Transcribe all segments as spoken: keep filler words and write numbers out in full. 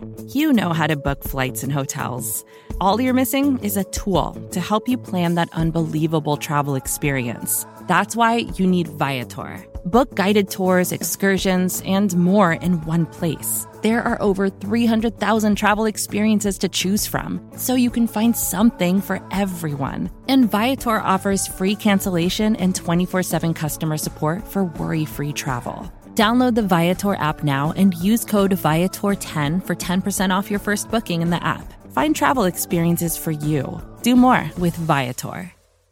You know how to book flights and hotels. All you're missing is a tool to help you plan that unbelievable travel experience. That's why you need Viator. Book guided tours, excursions, and more in one place. There are over three hundred thousand travel experiences to choose from, so you can find something for everyone. And Viator offers free cancellation and twenty-four seven customer support for worry-free travel. Download the Viator app now and use code Viator ten for ten percent off your first booking in the app. Find travel experiences for you. Do more with Viator.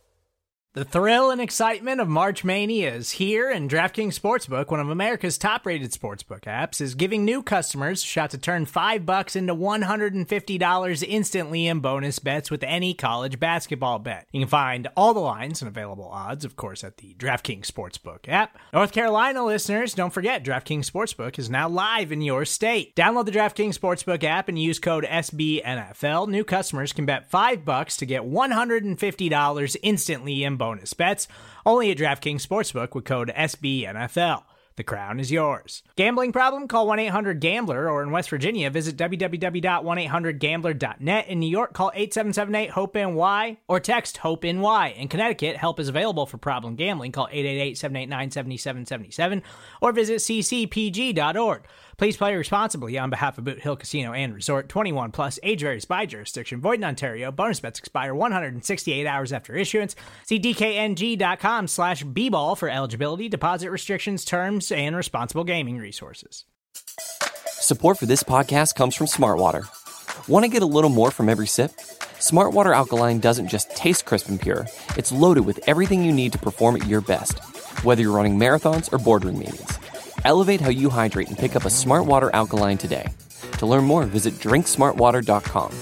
The thrill and excitement of March Mania is here, and DraftKings Sportsbook, one of America's top-rated sportsbook apps, is giving new customers a shot to turn five bucks into one hundred fifty dollars instantly in bonus bets with any college basketball bet. You can find all the lines and available odds, of course, at the DraftKings Sportsbook app. North Carolina listeners, don't forget, DraftKings Sportsbook is now live in your state. Download the DraftKings Sportsbook app and use code S B N F L. New customers can bet five bucks to get one hundred fifty dollars instantly in bonus bets, only at DraftKings Sportsbook with code S B N F L. The crown is yours. Gambling problem? Call one eight hundred gambler, or in West Virginia, visit w w w dot one eight hundred gambler dot net. In New York, call eight seven seven eight hope N Y or text HOPE-NY. In Connecticut, help is available for problem gambling. Call eight eight eight, seven eight nine, seven seven seven seven or visit c c p g dot org. Please play responsibly on behalf of Boot Hill Casino and Resort. twenty-one plus, age varies by jurisdiction. Void in Ontario. Bonus bets expire one hundred sixty-eight hours after issuance. See d k n g dot com slash b ball for eligibility, deposit restrictions, terms, and responsible gaming resources. Support for this podcast comes from Smartwater. Want to get a little more from every sip? Smartwater Alkaline doesn't just taste crisp and pure. It's loaded with everything you need to perform at your best, whether you're running marathons or boardroom meetings. Elevate how you hydrate and pick up a Smartwater Alkaline today. To learn more, visit drink smart water dot com.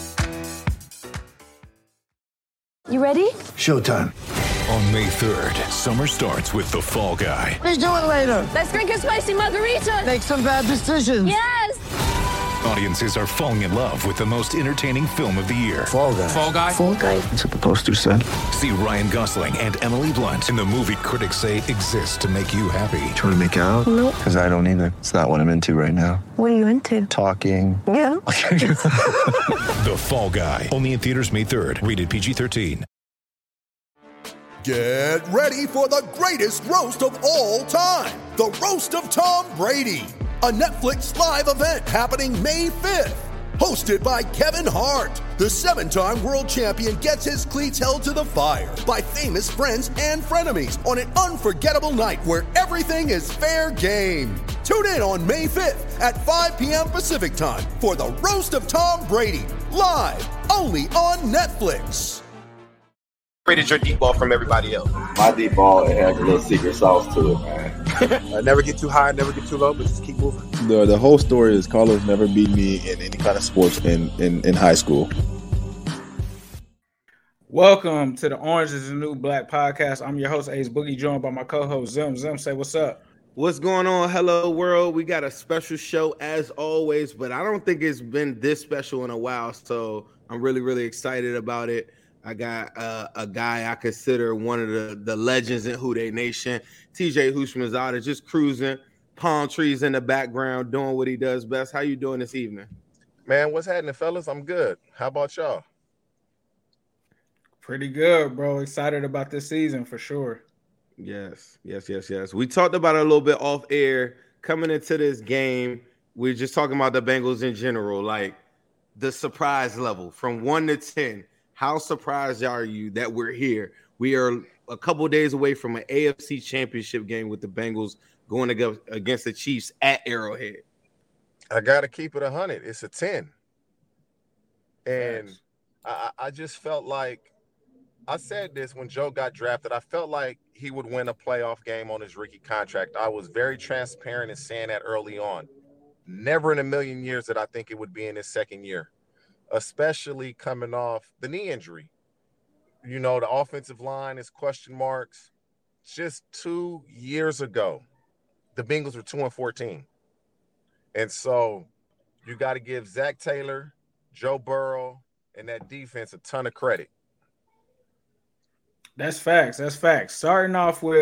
You ready? Showtime. On May third, summer starts with The Fall Guy. Let's do it later. Let's drink a spicy margarita. Make some bad decisions. Yes! Audiences are falling in love with the most entertaining film of the year. Fall Guy. Fall Guy? Fall Guy. That's what the poster said. See Ryan Gosling and Emily Blunt in the movie critics say exists to make you happy. Trying to make it out? Nope. Because I don't either. It's not what I'm into right now. What are you into? Talking. Yeah. The Fall Guy. Only in theaters May third. Rated P G thirteen. Get ready for the greatest roast of all time. The Roast of Tom Brady. A Netflix live event happening May fifth. Hosted by Kevin Hart. The seven-time world champion gets his cleats held to the fire by famous friends and frenemies on an unforgettable night where everything is fair game. Tune in on May fifth at five p.m. Pacific time for the Roast of Tom Brady. Live only on Netflix. Rated your deep ball from everybody else? My deep ball, it has a little secret sauce to it, man. uh, never get too high, never get too low, but just keep moving. The the whole story is Carlos never beat me in any kind of sports in, in, in high school. Welcome to the Orange is the New Black podcast. I'm your host, Ace Boogie, joined by my co-host, Zim. Zim, say what's up. What's going on? Hello, world. We got a special show as always, but I don't think it's been this special in a while, so I'm really, really excited about it. I got uh, a guy I consider one of the, the legends in Who Dey Nation. T J Houshmandzadeh, just cruising, palm trees in the background, doing what he does best. How you doing this evening? Man, what's happening, fellas? I'm good. How about y'all? Pretty good, bro. Excited about this season for sure. Yes, yes, yes, yes. We talked about it a little bit off air. Coming into this game, we're just talking about the Bengals in general, like the surprise level from one to ten. How surprised are you that we're here? We are a couple of days away from an A F C championship game with the Bengals going against the Chiefs at Arrowhead. I got to keep it one hundred. It's a ten. And I, I just felt like, I said this when Joe got drafted, I felt like he would win a playoff game on his rookie contract. I was very transparent in saying that early on. Never in a million years did I think it would be in his second year, especially coming off the knee injury. You know, the offensive line is question marks. Just two years ago, the Bengals were two and fourteen. And so you got to give Zach Taylor, Joe Burrow, and that defense a ton of credit. That's facts. That's facts. Starting off with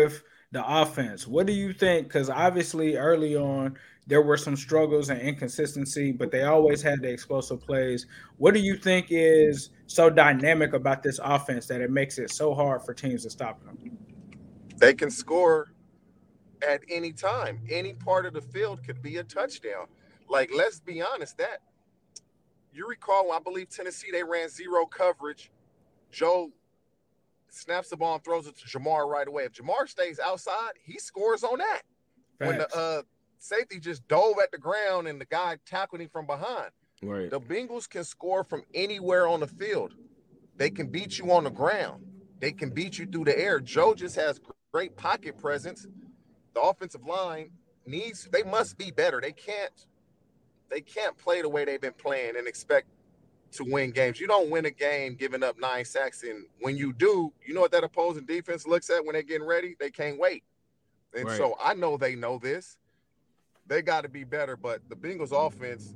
the offense. What do you think? Because obviously early on there were some struggles and inconsistency, but they always had the explosive plays. What do you think is so dynamic about this offense that it makes it so hard for teams to stop them? They can score at any time. Any part of the field could be a touchdown. Like, let's be honest, that you recall, I believe Tennessee, they ran zero coverage. Joe snaps the ball and throws it to Jamar right away. If Jamar stays outside, he scores on that. Facts. When the uh, safety just dove at the ground and the guy tackled him from behind. Right. The Bengals can score from anywhere on the field. They can beat you on the ground. They can beat you through the air. Joe just has great pocket presence. The offensive line needs, they must be better. They can't, they can't play the way they've been playing and expect to win games. You don't win a game giving up nine sacks, and when you do, you know what that opposing defense looks at when they're getting ready? They can't wait. And right. so I know they know this. They got to be better, but the Bengals offense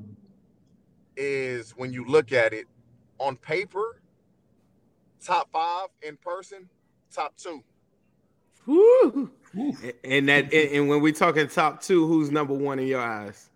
is, when you look at it, on paper, top five, in person, top two. Woo. And that, and when we're talking top two, who's number one in your eyes?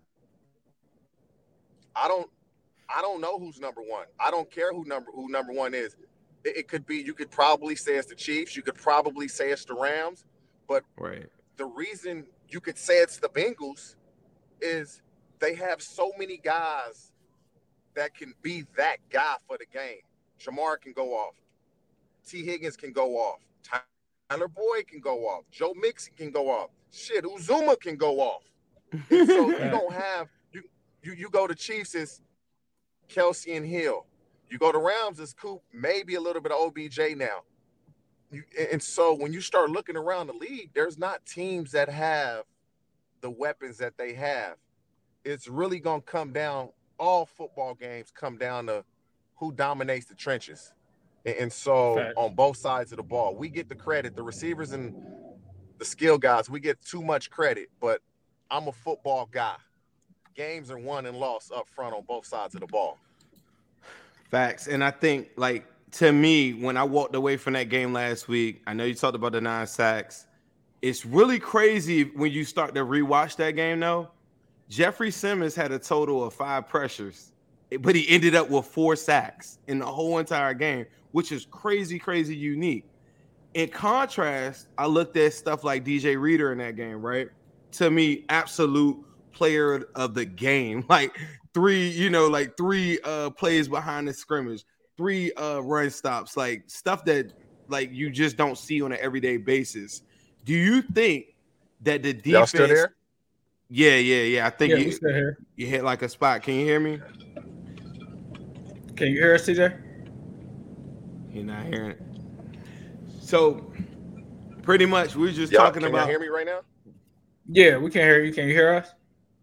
I don't I don't know who's number one. I don't care who number who number one is. It, it could be, you could probably say it's the Chiefs. You could probably say it's the Rams. But right. the reason you could say it's the Bengals is they have so many guys that can be that guy for the game. Jamar can go off. T. Higgins can go off. Tyler Boyd can go off. Joe Mixon can go off. Shit, Uzuma can go off. And so you don't have you you you go to Chiefs is Kelsey and Hill. You go to Rams is Coop, maybe a little bit of O B J now. You, and so when you start looking around the league, there's not teams that have the weapons that they have. It's really gonna come down. All football games come down to who dominates the trenches. And so Fact. on both sides of the ball, we get the credit. The receivers and the skill guys, we get too much credit. But I'm a football guy. Games are won and lost up front on both sides of the ball. Facts. And I think, like, to me, when I walked away from that game last week, I know you talked about the nine sacks. It's really crazy when you start to rewatch that game, though. Jeffrey Simmons had a total of five pressures, but he ended up with four sacks in the whole entire game, which is crazy, crazy unique. In contrast, I looked at stuff like D J Reader in that game, right? To me, absolute player of the game. Like three, you know, like three uh, plays behind the scrimmage, three uh, run stops, like stuff that like you just don't see on an everyday basis. Do you think that the defense? Y'all still there? Yeah, yeah, yeah. I think yeah, you, still here. you hit like a spot. Can you hear me? Can you hear us, T J? You're not hearing it. So, pretty much, we we're just y'all, talking can about. Can you hear me right now? Yeah, we can hear you. Can you hear us?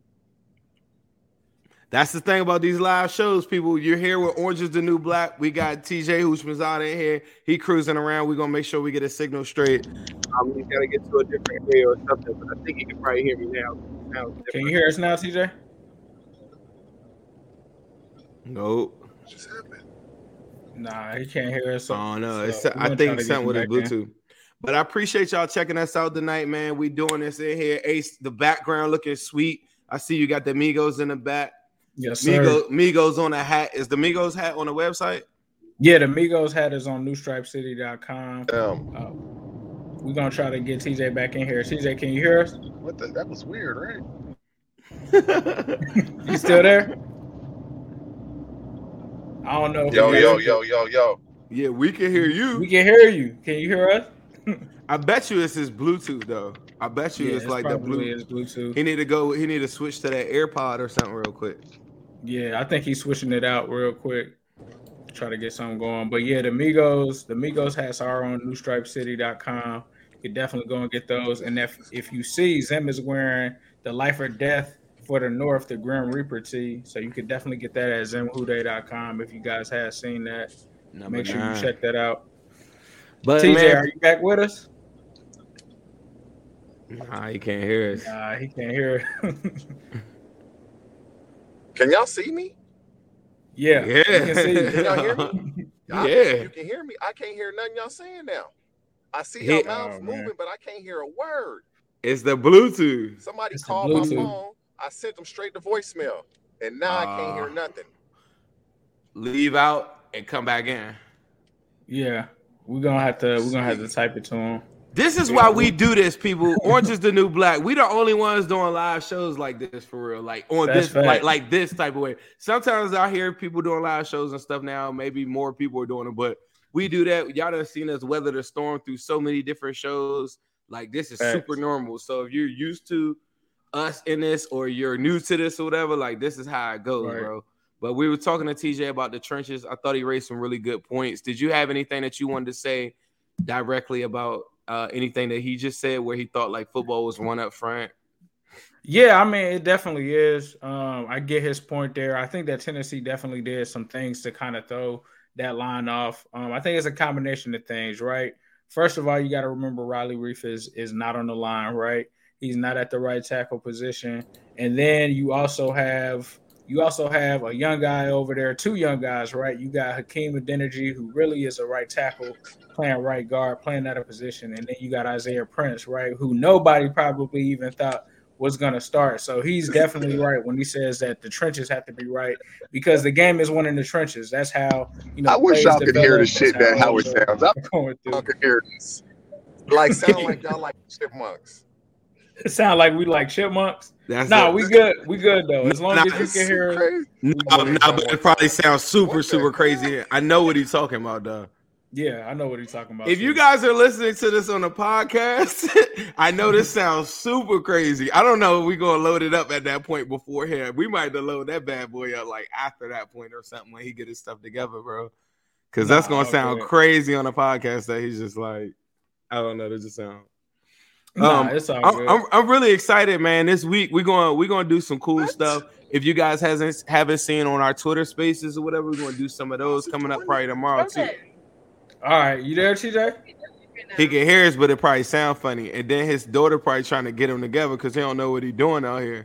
That's the thing about these live shows, people. You're here with Orange is the New Black. We got T J Houshmandzadeh in here. He cruising around. We're going to make sure we get a signal straight. Um, we got to get to a different area or something, but I think you can probably hear me now. Can you hear us now, T J? Nope. What just happened? Nah, he can't hear us. So, oh, no. so It's, I think it's something with his Bluetooth. In. But I appreciate y'all checking us out tonight, man. We doing this in here. Ace, the background looking sweet. I see you got the Migos in the back. Yes, sir. Migos, Migos on a hat. Is the Migos hat on the website? Yeah, the Migos hat is on new stripe city dot com. Um, uh, we're going to try to get T J back in here. T J, can you hear us? What the? That was weird, right? You still there? I don't know. Yo, yo, yo, yo, yo. Yeah, we can hear you. We can hear you. Can you hear us? I bet you it's his Bluetooth, though. I bet you yeah, it's, it's like the Bluetooth. Bluetooth. He need to go. He need to switch to that AirPod or something real quick. Yeah, I think he's switching it out real quick. Try to get something going. But yeah, the Migos, the Migos hats are on new stripe city dot com. You can definitely go and get those. And if if you see, Zim is wearing the Life or Death for the North, the Grim Reaper tee. So you could definitely get that at zim hude dot com if you guys have seen that. Number Make sure nine. You check that out. But T J, man, are you back with us? Nah, he can't hear us. Nah, he can't hear. Can y'all see me? Yeah. Yeah. Can, see can y'all hear me? Yeah. You can hear me. I can't hear nothing y'all saying now. I see Hit- your mouth Oh, man. moving, but I can't hear a word. It's the Bluetooth. Somebody It's the called my Bluetooth. phone. I sent them straight to voicemail, and now I can't hear Ah. nothing. Leave out and come back in. Yeah, we're gonna have to we're gonna have to type it to him. This is why we do this, people. Orange is the new black. We the only ones doing live shows like this for real, like on That's this, fact. like like this type of way. Sometimes I hear people doing live shows and stuff now. Maybe more people are doing it, but we do that. Y'all done seen us weather the storm through so many different shows. Like this is Facts. super normal. So if you're used to us in this, or you're new to this or whatever, like this is how it goes, Right. bro. But we were talking to T J about the trenches. I thought he raised some really good points. Did you have anything that you wanted to say directly about uh, anything that he just said, where he thought like football was one up front? Yeah, I mean, it definitely is. Um, I get his point there. I think that Tennessee definitely did some things to kind of throw that line off. Um, I think it's a combination of things, right? First of all, you got to remember Riley Reef is is not on the line, right? He's not at the right tackle position. And then you also have you also have a young guy over there, two young guys, right? You got Hakeem Adeniji, who really is a right tackle, playing right guard, playing out of position. And then you got Isaiah Prince, right, who nobody probably even thought was going to start. So he's definitely right when he says that the trenches have to be right, because the game is won in the trenches. That's how, you know, I wish plays y'all could hear the develop. shit That's that how Howard things are sounds. I going through. y'all could hear this. Like sound like y'all like chipmunks. It sound like we like chipmunks. That's nah, it. we good. We good though. As long Nah, as you can hear us. Crazy. No, no, but it probably sounds super, What the super crazy. I know what he's talking about, though. Yeah, I know what he's talking about. If too. you guys are listening to this on the podcast, I know this sounds super crazy. I don't know if we're going to load it up at that point beforehand. We might have to load that bad boy up like after that point or something when he get his stuff together, bro. Because that's Nah, going to sound okay. crazy on the podcast that he's just like, I don't know. That just sound. Nah, Um, it's all I'm, good. I'm I'm really excited, man. This week we're going we're going to do some cool stuff. If you guys hasn't haven't seen on our Twitter Spaces or whatever, we're going to do some of those coming up probably tomorrow too. All right, you there, T J? He can hear us, but it probably sound funny. And then his daughter probably trying to get him together because he don't know what he doing out here.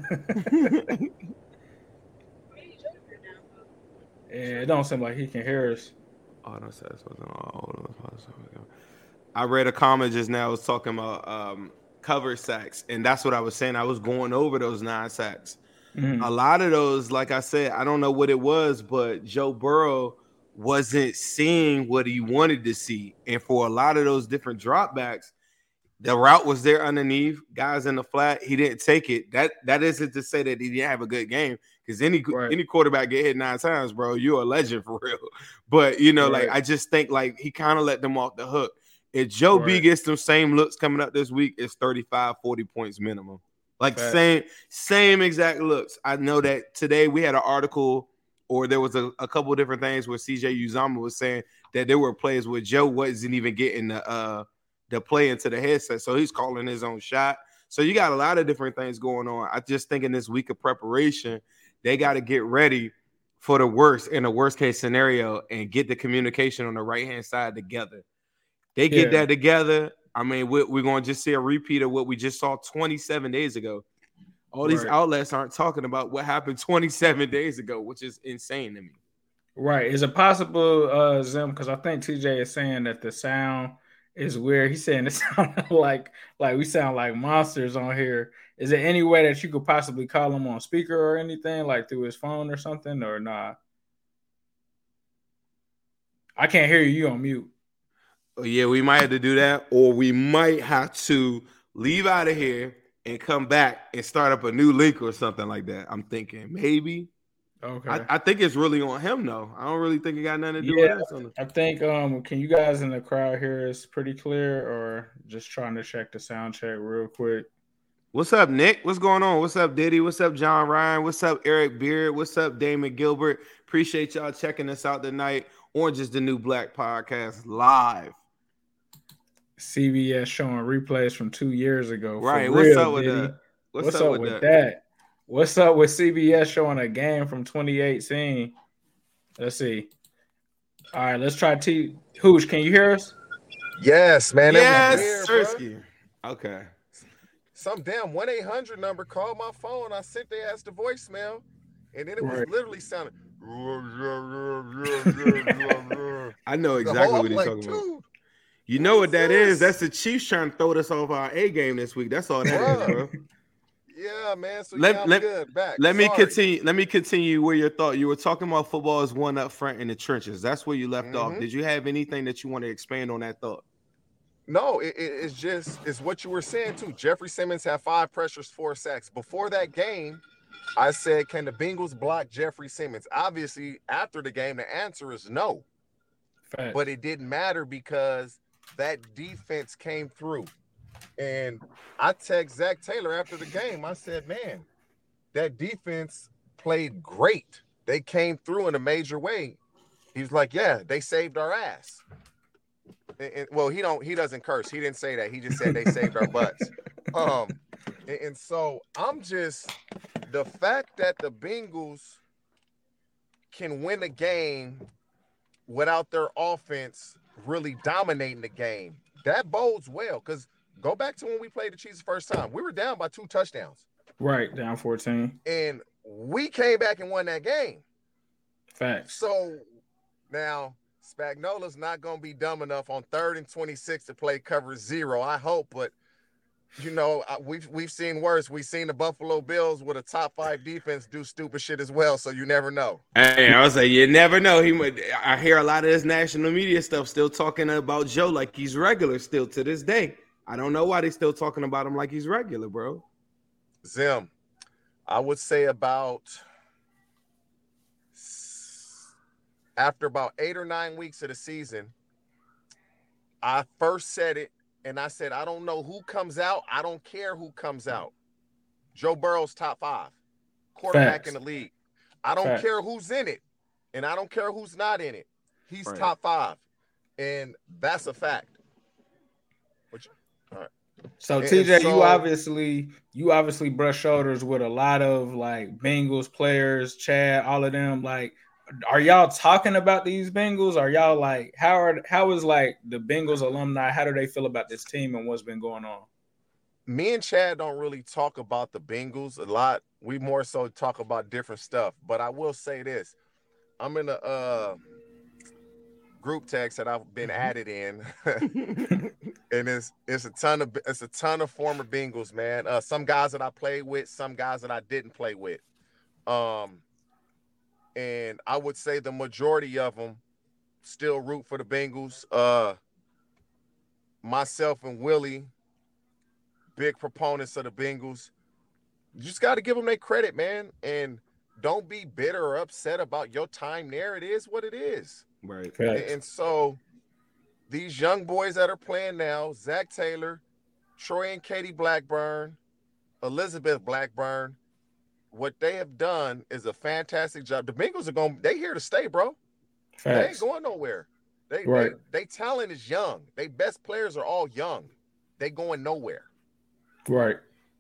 Yeah, it don't seem like he can hear us. Oh, don't say this wasn't all. I read a comment just now. I was talking about um, cover sacks, and that's what I was saying. I was going over those nine sacks. Mhm. A lot of those, like I said, I don't know what it was, but Joe Burrow wasn't seeing what he wanted to see. And for a lot of those different dropbacks, the route was there underneath, guys in the flat. He didn't take it. That that isn't to say that he didn't have a good game, because any Right. any quarterback get hit nine times, bro, you're a legend for real. But you know, Right. like I just think like he kind of let them off the hook. If Joe B Right. gets them same looks coming up this week, it's thirty-five, forty points minimum. Like Facts. same same exact looks. I know that today we had an article, or there was a, a couple of different things where C J Uzomah was saying that there were plays where Joe wasn't even getting the uh the play into the headset, so he's calling his own shot. So you got a lot of different things going on. I just think in this week of preparation, they got to get ready for the worst in the worst case scenario and get the communication on the right hand side together. They get Yeah. that together. I mean, we're, we're going to just see a repeat of what we just saw twenty-seven days ago. All these Right. outlets aren't talking about what happened twenty-seven days ago, which is insane to me. Right. Is it possible, uh, Zim? Because I think T J is saying that the sound is weird. He's saying it sounds like like we sound like monsters on here. Is there any way that you could possibly call him on speaker or anything, like through his phone or something, or not? I can't hear you. You on mute. Oh, yeah, we might have to do that, or we might have to leave out of here and come back and start up a new link or something like that. I'm thinking maybe. Okay. I, I think it's really on him though. I don't really think it got nothing to do Yeah, with us. On the- I think. Um, can you guys in the crowd hear us pretty clear, or just trying to check the sound check real quick? What's up, Nick? What's going on? What's up, Diddy? What's up, John Ryan? What's up, Eric Beard? What's up, Damon Gilbert? Appreciate y'all checking us out tonight. Orange is the New Black podcast live. C B S showing replays from two years ago. For Right. What's real, up with Diddy. that? What's, What's, up, up with, with that? that? What's up with C B S showing a game from twenty eighteen? Let's see. All right, let's try T. Hoosh, can you hear us? Yes, man. That was Yes, weird, Sirski. Okay. Some damn one eight hundred number called my phone. I sent their ass the voicemail, and then it was Right. literally sounding. I know The exactly whole- what I'm he's like, talking about. dude, You know what that is? That's the Chiefs trying to throw us off our A game this week. That's all that is, bro. Yeah, man. So let, yeah, I'm let, good. Back. Let Sorry. me continue. Let me continue where your thought. You were talking about football as one up front in the trenches. That's where you left Mm-hmm. off. Did you have anything that you want to expand on that thought? No, it, it, it's just it's what you were saying too. Jeffrey Simmons had five pressures, four sacks. Before that game, I said, can the Bengals block Jeffrey Simmons? Obviously, after the game, the answer is no. Fact. But it didn't matter because that defense came through. And I text Zach Taylor after the game. I said, man, that defense played great. They came through in a major way. He was like, yeah, they saved our ass. And, and, well, he don't. He doesn't curse. He didn't say that. He just said they saved our butts. Um, and, and so I'm just the fact that the Bengals can win a game without their offense really dominating the game. That bodes well because go back to when we played the Chiefs the first time. We were down by two touchdowns. Right, down fourteen. And we came back and won that game. Facts. So now Spagnola's not going to be dumb enough on third and twenty-six to play cover zero. I hope, but you know, we've we've seen worse. We've seen the Buffalo Bills with a top five defense do stupid shit as well. So you never know. Hey, I was like, you never know. He, might, I hear a lot of this national media stuff still talking about Joe like he's regular still to this day. I don't know why they still talking about him like he's regular, bro. Zim, I would say about after about eight or nine weeks of the season, I first said it. And I said, I don't know who comes out. I don't care who comes out. Joe Burrow's top five quarterback Facts. in the league. I don't Facts. care who's in it. And I don't care who's not in it. He's Right. top five. And that's a fact. Which, all right. So And- T J, and so- you obviously you obviously brush shoulders with a lot of like Bengals players, Chad, all of them. Like, are y'all talking about these Bengals? Are y'all like how are how is like the Bengals alumni? How do they feel about this team and what's been going on? Me and Chad don't really talk about the Bengals a lot. We more so talk about different stuff. But I will say this. I'm in a uh, group text that I've been added in. And it's it's a ton of it's a ton of former Bengals, man. Uh, some guys that I played with, some guys that I didn't play with. Um And I would say the majority of them still root for the Bengals. Uh, myself and Willie, big proponents of the Bengals. You just got to give them their credit, man. And don't be bitter or upset about your time there. It is what it is. Right. And, and so these young boys that are playing now, Zach Taylor, Troy and Katie Blackburn, Elizabeth Blackburn, what they have done is a fantastic job. The Bengals are going, they here to stay, bro. Facts. They ain't going nowhere. They, Right. they, they talent is young. They best players are all young. They going nowhere. Right.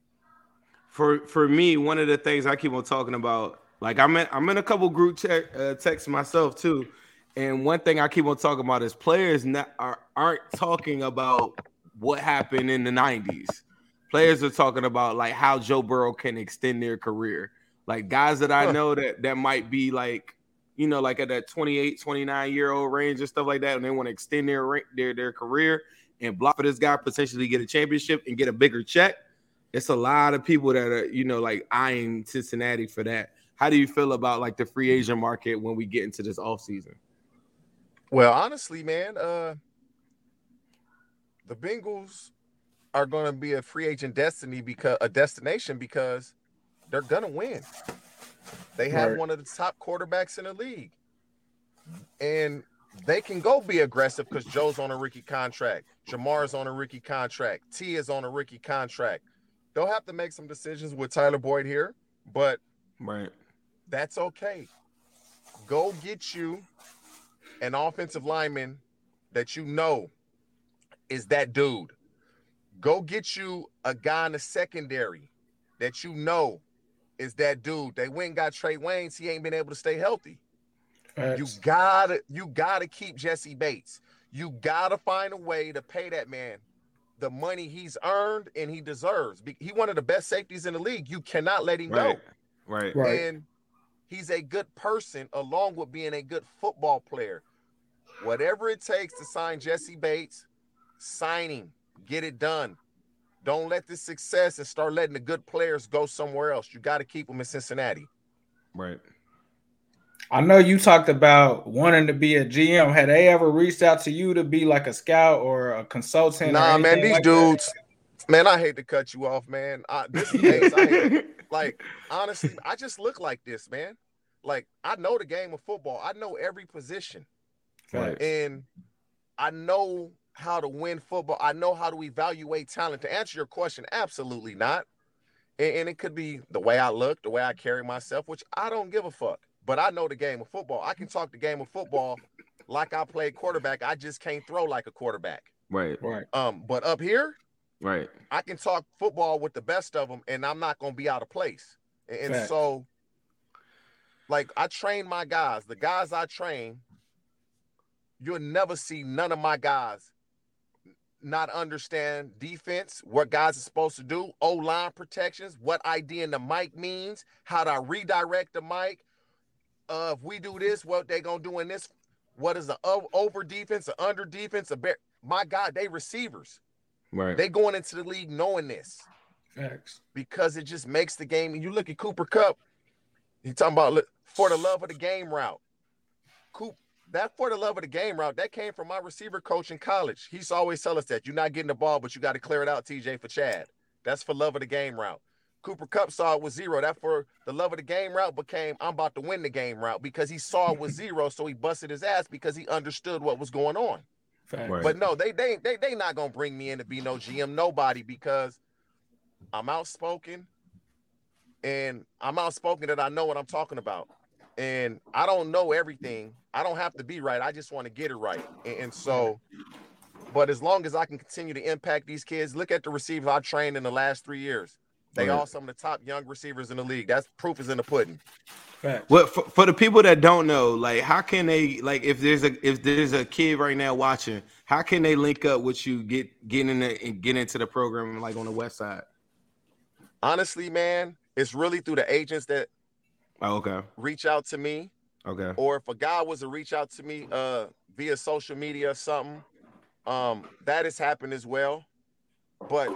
For for me, one of the things I keep on talking about, like I'm in, I'm in a couple group te- uh, texts myself too, and one thing I keep on talking about is players not, are, aren't talking about what happened in the nineties. Players are talking about like how Joe Burrow can extend their career. Like guys that I know that that might be like, you know, like at that twenty-eight, twenty-nine year old range and stuff like that, and they want to extend their ra- their their career and block for this guy, potentially get a championship and get a bigger check. It's a lot of people that are, you know, like eyeing Cincinnati for that. How do you feel about like the free agent market when we get into this offseason? Well, honestly, man, uh, the Bengals are going to be a free agent destiny because a destination because they're going to win. They have Right. one of the top quarterbacks in the league. And they can go be aggressive because Joe's on a rookie contract. Jamar's on a rookie contract. T is on a rookie contract. They'll have to make some decisions with Tyler Boyd here, but Right. that's okay. Go get you an offensive lineman that you know is that dude. Go get you a guy in the secondary that you know is that dude. They went and got Trey Waynes. He ain't been able to stay healthy. Facts. You gotta, you gotta keep Jesse Bates. You gotta find a way to pay that man the money he's earned and he deserves. Be- He one of the best safeties in the league. You cannot let him Right. go. Right. Right. And he's a good person along with being a good football player. Whatever it takes to sign Jesse Bates, Sign him. Get it done. Don't let this success and start letting the good players go somewhere else. You got to keep them in Cincinnati. Right. I know you talked about wanting to be a G M. Had they ever reached out to you to be like a scout or a consultant? Nah, man, these like dudes, that? man, I hate to cut you off, man. I, this is things I hate. Like, honestly, I just look like this, man. Like, I know the game of football. I know every position. Right. And I know how to win football. I know how to evaluate talent. To answer your question, absolutely not. And, and it could be the way I look, the way I carry myself, which I don't give a fuck. But I know the game of football. I can talk the game of football like I played quarterback. I just can't throw like a quarterback. Right. Right. Um, but up here, right, I can talk football with the best of them, and I'm not going to be out of place. And, and Fact. so, like, I train my guys. The guys I train, you'll never see none of my guys not understand defense, what guys are supposed to do, O-line protections, what I D in the mic means, how to redirect the mic. Uh, if we do this, what they gonna do in this? What is the over defense, the under defense? A bear? My God, they receivers. Right. They going into the league knowing this. Facts. Because it just makes the game. And you look at Cooper Kupp. He talking about look, for the love of the game route. Coop, that for the love of the game route, that came from my receiver coach in college. He's always tell us that you're not getting the ball, but you got to clear it out, T J, for Chad. That's for love of the game route. Cooper Kupp saw it with zero. That for the love of the game route became I'm about to win the game route because he saw it with zero, so he busted his ass because he understood what was going on. Right. But no, they they they they not gonna bring me in to be no G M, nobody, because I'm outspoken, and I'm outspoken that I know what I'm talking about, and I don't know everything. I don't have to be right. I just want to get it right, and, and so. But as long as I can continue to impact these kids, look at the receivers I trained in the last three years. They Right. all some of the top young receivers in the league. That's proof is in the pudding. Facts. Well, for, for the people that don't know, like, how can they, like, if there's a if there's a kid right now watching, how can they link up with you, get get in the, and get into the program, like on the west side? Honestly, man, it's really through the agents that Oh, okay. reach out to me. Okay. Or if a guy was to reach out to me uh, via social media or something, um, that has happened as well. But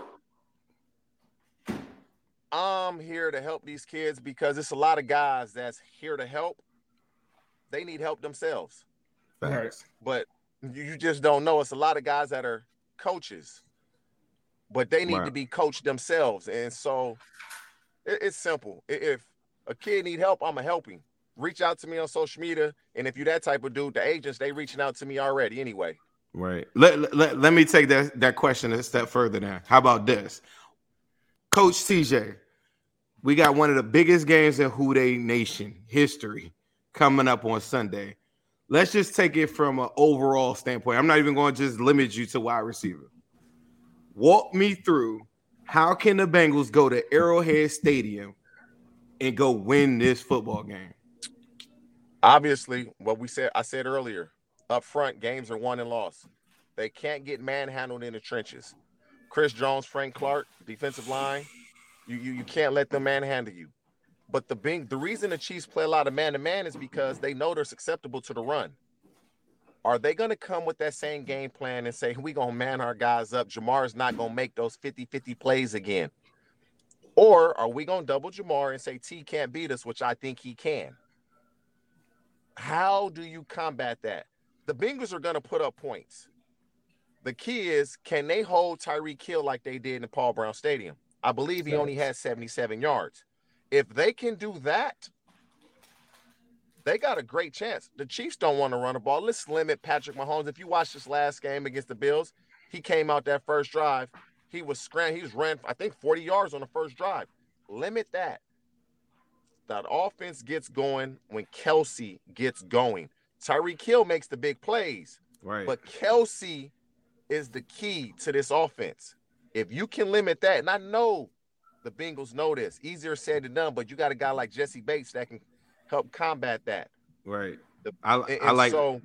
I'm here to help these kids because it's a lot of guys that's here to help. They need help themselves. Right. But you, you just don't know. It's a lot of guys that are coaches, but they need Right. to be coached themselves. And so it, it's simple. I- If a kid need help, I'm going to help him. Reach out to me on social media. And if you're that type of dude, the agents, they reaching out to me already anyway. Right. Let, let, let me take that, that question a step further now. How about this? Coach T J, we got one of the biggest games in Who Dey Nation history coming up on Sunday. Let's just take it from an overall standpoint. I'm not even going to just limit you to wide receiver. Walk me through how can the Bengals go to Arrowhead Stadium and go win this football game? Obviously, what we said, I said earlier, up front, games are won and lost. They can't get manhandled in the trenches. Chris Jones, Frank Clark, defensive line, you you, you can't let them manhandle you. But the Bing, the reason the Chiefs play a lot of man-to-man is because they know they're susceptible to the run. Are they going to come with that same game plan and say, we're going to man our guys up? Jamar's not going to make those fifty-fifty plays again. Or are we going to double Jamar and say T can't beat us, which I think he can? How do you combat that? The Bengals are going to put up points. The key is, can they hold Tyreek Hill like they did in Paul Brown Stadium? I believe he only had seventy-seven yards. If they can do that, they got a great chance. The Chiefs don't want to run the ball. Let's limit Patrick Mahomes. If you watch this last game against the Bills, he came out that first drive. He was scrambling. He was ran, I think, forty yards on the first drive. Limit that. That offense gets going when Kelsey gets going. Tyreek Hill makes the big plays. Right. But Kelsey is the key to this offense. If you can limit that, and I know the Bengals know this, easier said than done, but you got a guy like Jesse Bates that can help combat that. Right. The, I, and, I like so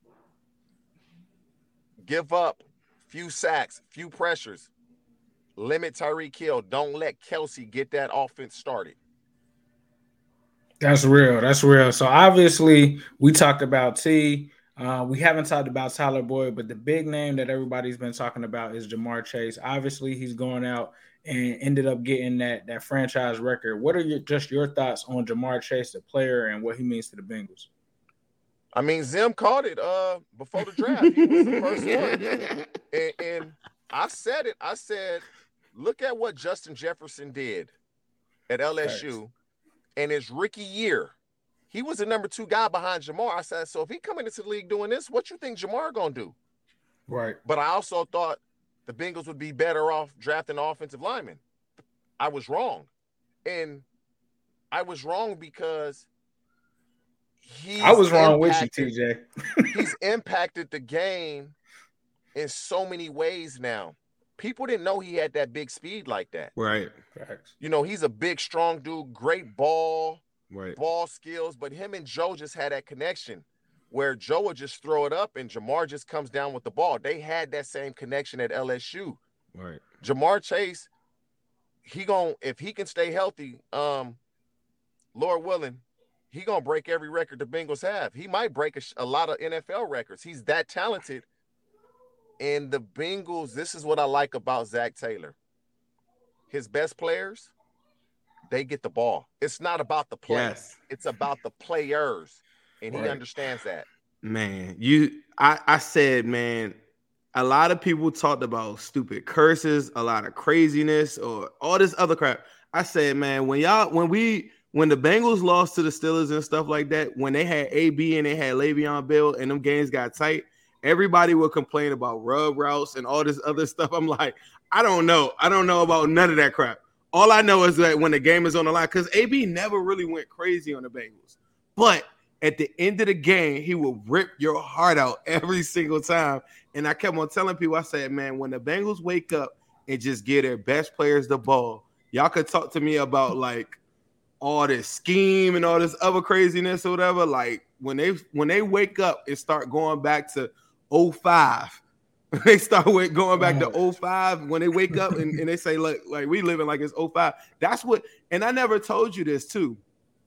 give up few sacks, few pressures, limit Tyreek Hill. Don't let Kelsey get that offense started. That's real. That's real. So obviously we talked about T. Uh, we haven't talked about Tyler Boyd, but the big name that everybody's been talking about is Ja'Marr Chase. Obviously, he's going out and ended up getting that that franchise record. What are your just your thoughts on Ja'Marr Chase, the player, and what he means to the Bengals? I mean, Zim called it uh, before the draft. He was the first one. And, and I said it. I said, look at what Justin Jefferson did at L S U right. in his rookie year. He was the number two guy behind Ja'Marr. I said, so if he coming into the league doing this, what you think Ja'Marr going to do? Right. But I also thought the Bengals would be better off drafting an offensive lineman. I was wrong. And I was wrong because he's I was wrong with you, T J. He's impacted the game in so many ways now. People didn't know he had that big speed like that. Right. You know, he's a big, strong dude, great ball, right. ball skills, but him and Joe just had that connection where Joe would just throw it up and Ja'Marr just comes down with the ball. They had that same connection at L S U. Right. Ja'Marr Chase, he gon' if he can stay healthy, um, Lord willing, he gonna break every record the Bengals have. He might break a, a lot of N F L records. He's that talented. And the Bengals, this is what I like about Zach Taylor. His best players, they get the ball. It's not about the play. Yes. It's about the players. And he right. understands that. Man, you I, I said, man, a lot of people talked about stupid curses, a lot of craziness, or all this other crap. I said, man, when y'all when we when the Bengals lost to the Steelers and stuff like that, when they had A B and they had Le'Veon Bell and them games got tight, everybody would complain about rub routes and all this other stuff. I'm like, I don't know. I don't know about none of that crap. All I know is that when the game is on the line, because A B never really went crazy on the Bengals. But at the end of the game, he will rip your heart out every single time. And I kept on telling people, I said, man, when the Bengals wake up and just give their best players the ball, y'all could talk to me about like all this scheme and all this other craziness or whatever. Like when they when they wake up and start going back to oh five, they start with going back to oh five when they wake up and, and they say, look, like we living like it's oh five. That's what, and I never told you this too.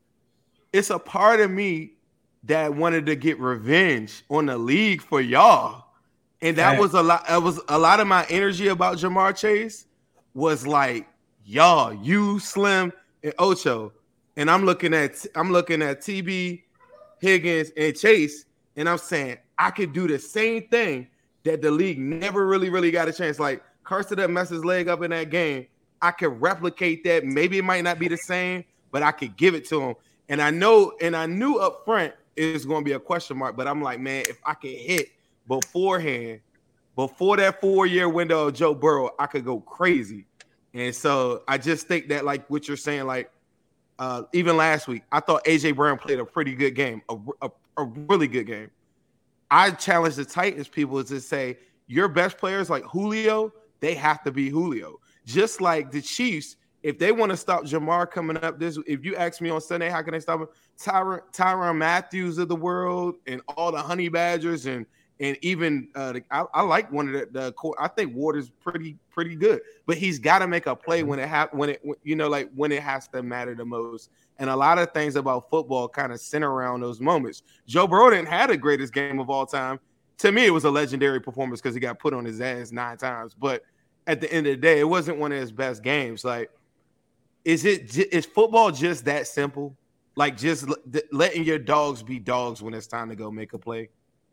It's a part of me that wanted to get revenge on the league for y'all. And that right. was a lot. That was a lot of my energy about Ja'Marr Chase was like, y'all, you, Slim, and Ocho. And I'm looking at I'm looking at T B, Higgins, and Chase, and I'm saying I could do the same thing that the league never really, really got a chance. Like Carson that messed his leg up in that game. I could replicate that. Maybe it might not be the same, but I could give it to him. And I know, and I knew up front it was going to be a question mark, but I'm like, man, if I could hit beforehand, before that four-year window of Joe Burrow, I could go crazy. And so I just think that, like what you're saying, like uh, even last week, I thought A J Brown played a pretty good game, a, a, a really good game. I challenge the Titans people to say your best players like Julio, they have to be Julio. Just like the Chiefs, if they want to stop Ja'Marr coming up this, if you ask me on Sunday, how can they stop him? Tyron, Tyron Matthews of the world and all the Honey Badgers and and even uh, the, I, I like one of the, the I think Ward is pretty pretty good, but he's got to make a play when it ha- when it you know like when it has to matter the most. And a lot of things about football kind of center around those moments. Joe Burrow didn't have the greatest game of all time. To me, it was a legendary performance because he got put on his ass nine times. But at the end of the day, it wasn't one of his best games. Like, is it is football just that simple? Like just letting your dogs be dogs when it's time to go make a play?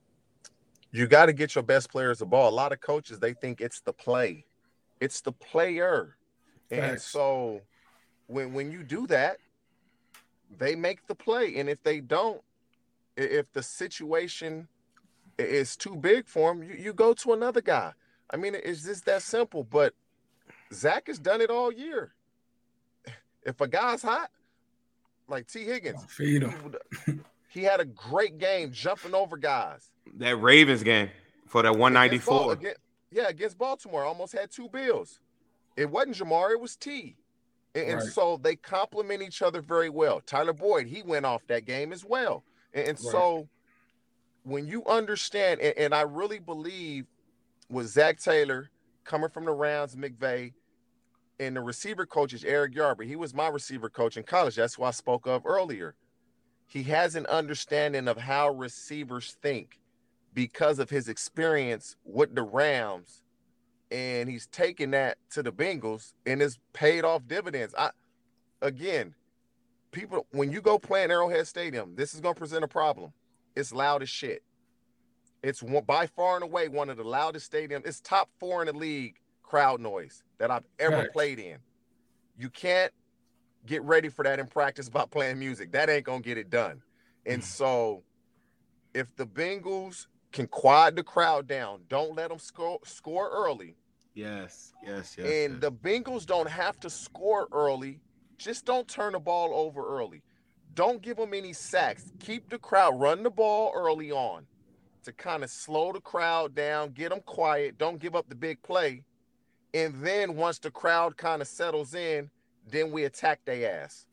You got to get your best players the ball. A lot of coaches, they think it's the play. It's the player. And Thanks. so when when you do that, they make the play. And if they don't, if the situation is too big for them, you, you go to another guy. I mean, it's just that simple. But Zach has done it all year. If a guy's hot, like T. Higgins, oh, feed him. He had a great game jumping over guys. That Ravens game for that one ninety-four. Against against, yeah, against Baltimore, almost had two bills. It wasn't Ja'Marr, it was T. And, right. and so they complement each other very well. Tyler Boyd, he went off that game as well. And, and right. so when you understand, and, and I really believe with Zach Taylor coming from the Rams, McVay, and the receiver coach is Eric Yarber. He was my receiver coach in college. That's who I spoke of earlier. He has an understanding of how receivers think. because of his experience with the Rams, and he's taken that to the Bengals and it's paid off dividends. I again, people, when you go play in Arrowhead Stadium, this is going to present a problem. It's loud as shit. It's one, by far and away one of the loudest stadiums. It's top four in the league crowd noise that I've ever Right. played in. You can't get ready for that in practice by playing music. That ain't going to get it done. And so if the Bengals can quiet the crowd down, don't let them score, score early. Yes, yes, yes. And yes. the Bengals don't have to score early. Just don't turn the ball over early. Don't give them any sacks. Keep the crowd, run the ball early on to kind of slow the crowd down, get them quiet, don't give up the big play. And then once the crowd kind of settles in, then we attack their ass.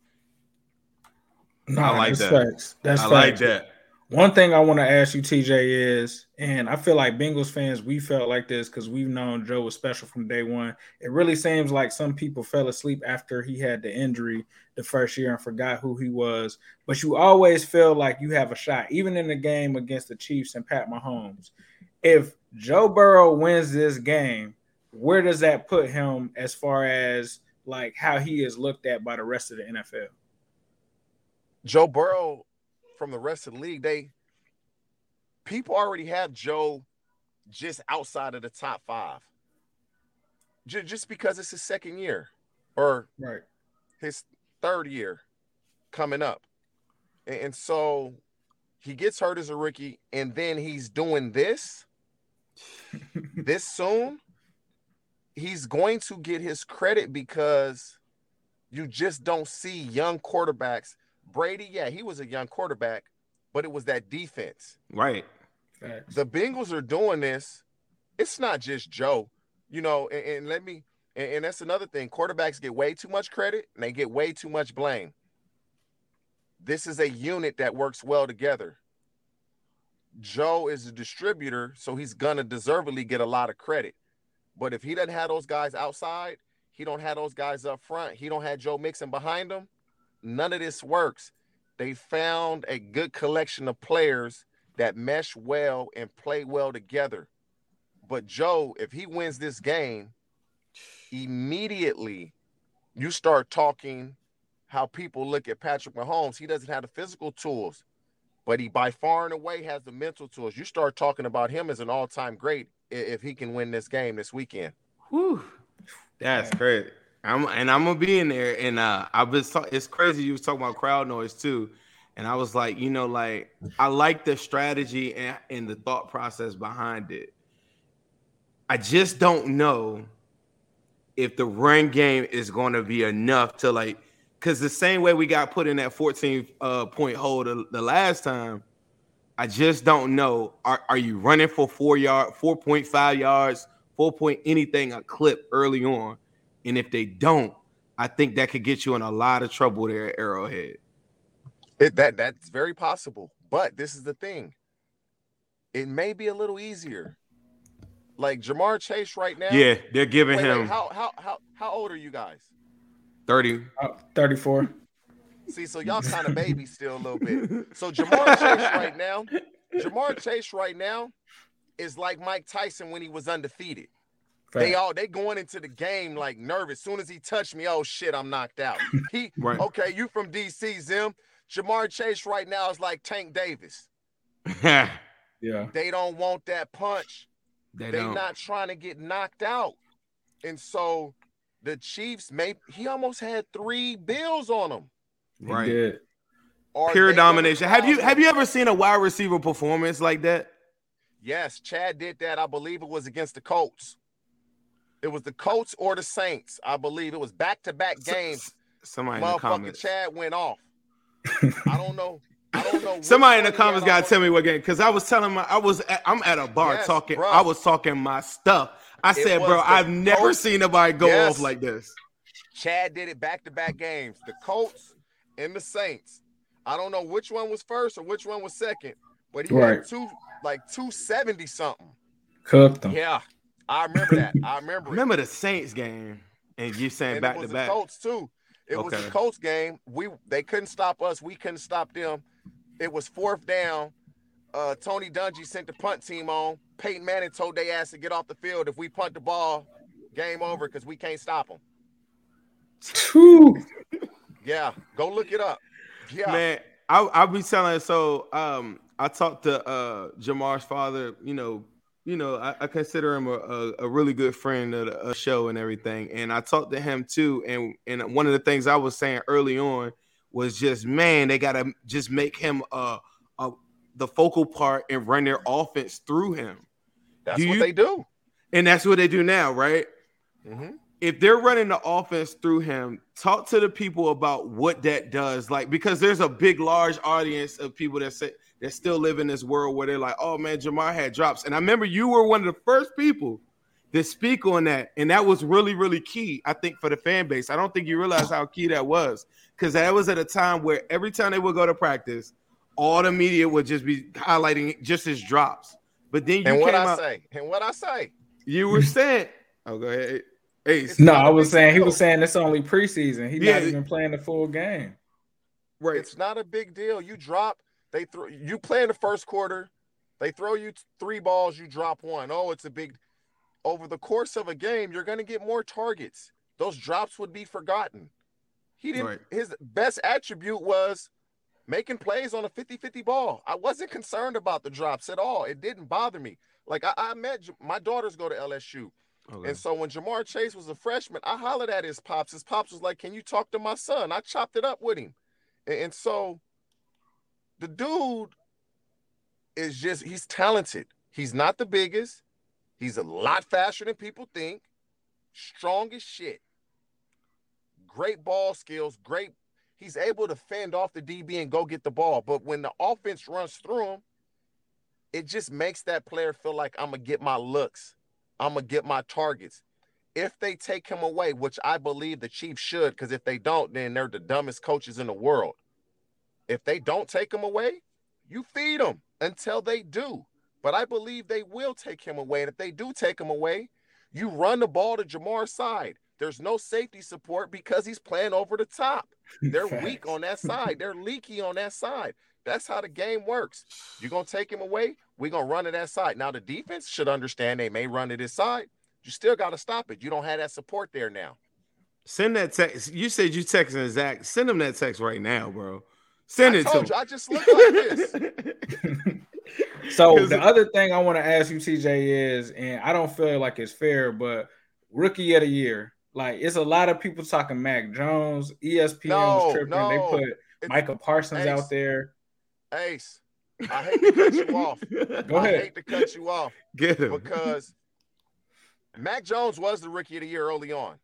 Nah, I like that's that. Facts. That's I facts. like that. One thing I want to ask you, T J, is, and I feel like Bengals fans, we felt like this because we've known Joe was special from day one. It really seems like some people fell asleep after he had the injury the first year and forgot who he was. But you always feel like you have a shot, even in the game against the Chiefs and Pat Mahomes. If Joe Burrow wins this game, where does that put him as far as like how he is looked at by the rest of the N F L? Joe Burrow, from the rest of the league, they people already have Joe just outside of the top five. J- just because it's his second year or right. his third year coming up. And, and so he gets hurt as a rookie, and then he's doing this this soon. He's going to get his credit because you just don't see young quarterbacks. Brady, yeah, he was a young quarterback, but it was that defense. Right. Facts. The Bengals are doing this. It's not just Joe, you know, and, and let me, and, and that's another thing. Quarterbacks get way too much credit and they get way too much blame. This is a unit that works well together. Joe is a distributor, so he's going to deservedly get a lot of credit. But if he doesn't have those guys outside, he don't have those guys up front, he don't have Joe Mixon behind him, none of this works. They found a good collection of players that mesh well and play well together. But Joe, if he wins this game, immediately you start talking how people look at Patrick Mahomes. He doesn't have the physical tools, but he by far and away has the mental tools. You start talking about him as an all-time great if he can win this game this weekend. Whew. That's crazy. I'm and I'm gonna be in there, and uh, I've been. It's crazy. You was talking about crowd noise too, and I was like, you know, like I like the strategy and, and the thought process behind it. I just don't know if the run game is going to be enough to like, because the same way we got put in that fourteen uh, point hole the, the last time, I just don't know. Are are you running for four yard, four point five yards, four point anything a clip early on? And if they don't, I think that could get you in a lot of trouble there at Arrowhead. It, that that's very possible. But this is the thing. It may be a little easier. Like Jamar Chase right now. Yeah, they're giving wait, him wait, how how how how old are you guys? thirty. Uh, thirty-four. See, so y'all kind of baby still a little bit. So Jamar Chase right now, Jamar Chase right now is like Mike Tyson when he was undefeated. Fact. They all they going into the game like nervous. Soon as he touched me, oh shit, I'm knocked out. He right. Okay, you from D C, Zim. Jamar Chase right now is like Tank Davis. Yeah. They don't want that punch. They They're don't. not trying to get knocked out. And so the Chiefs, may he almost had three bills on him. Right. He did. Pure domination. Have you have you ever seen a wide receiver performance like that? Yes, Chad did that. I believe it was against the Colts. It was the Colts or the Saints. I believe it was back-to-back games. Somebody in the comments. Chad went off. I don't know. I don't know. Somebody in the comments got to tell me what game, because I was telling my I was at, I'm at a bar yes, talking. Bro. I was talking my stuff. I it said, bro, I've never Colts. seen nobody go yes. off like this. Chad did it back-to-back games. The Colts and the Saints. I don't know which one was first or which one was second, but he right. had two like two seventy something. Cooked them. Yeah. I remember that. I remember. remember it. the Saints game, and you saying and back it was to back. The Colts too. It okay. was the Colts game. We they couldn't stop us. We couldn't stop them. It was fourth down. uh, Tony Dungy sent the punt team on. Peyton Manning told they ass to get off the field. If we punt the ball, game over because we can't stop them. Yeah, go look it up. Yeah, man, I I'll be telling. So, um, I talked to uh Jamar's father. You know, you know, I, I consider him a, a, a really good friend of the show and everything. And I talked to him too. And and one of the things I was saying early on was just, man, they gotta just make him uh, uh the focal part and run their offense through him. That's do what you, they do, and that's what they do now, right? Mm-hmm. If they're running the offense through him, talk to the people about what that does. Like, because there's a big, large audience of people that say that still live in this world where they're like, oh man, Jamar had drops. And I remember you were one of the first people that speak on that. And that was really, really key, I think, for the fan base. I don't think you realize how key that was. Because that was at a time where every time they would go to practice, all the media would just be highlighting just his drops. But then you and what came I out, say, and what I say, you were saying, oh, go ahead. Ace. No, I was saying he was saying it's only preseason. He's Yeah. not even playing the full game. Right. It's not a big deal. You drop, they throw you play in the first quarter, they throw you three balls, you drop one. Oh, it's a big over the course of a game, you're gonna get more targets. Those drops would be forgotten. He didn't Right. his best attribute was making plays on a fifty-fifty ball. I wasn't concerned about the drops at all. It didn't bother me. Like I, I met my daughters go to L S U. Okay. And so when Jamar Chase was a freshman, I hollered at his pops. His pops was like, can you talk to my son? I chopped it up with him. And, and so the dude is just, he's talented. He's not the biggest. He's a lot faster than people think. Strong as shit. Great ball skills. Great. He's able to fend off the D B and go get the ball. But when the offense runs through him, it just makes that player feel like I'm going to get my looks. I'm going to get my targets. If they take him away, which I believe the Chiefs should, because if they don't, then they're the dumbest coaches in the world. If they don't take him away, you feed them until they do. But I believe they will take him away. And if they do take him away, you run the ball to Jamar's side. There's no safety support because he's playing over the top. They're weak on that side. They're leaky on that side. That's how the game works. You're going to take him away, we're going to run to that side. Now, the defense should understand they may run to this side. You still got to stop it. You don't have that support there now. Send that text. You said you texting Zach. Send him that text right now, bro. Send I it told to you, him. I just look like this. So the other thing I want to ask you, T J, is, and I don't feel like it's fair, but rookie of the year, like it's a lot of people talking Mac Jones. E S P N No, was tripping. no. They put It's- Michael Parsons Ace. out there. Ace, I hate to cut you off. Go I ahead. hate to cut you off Get him. because Mac Jones was the rookie of the year early on.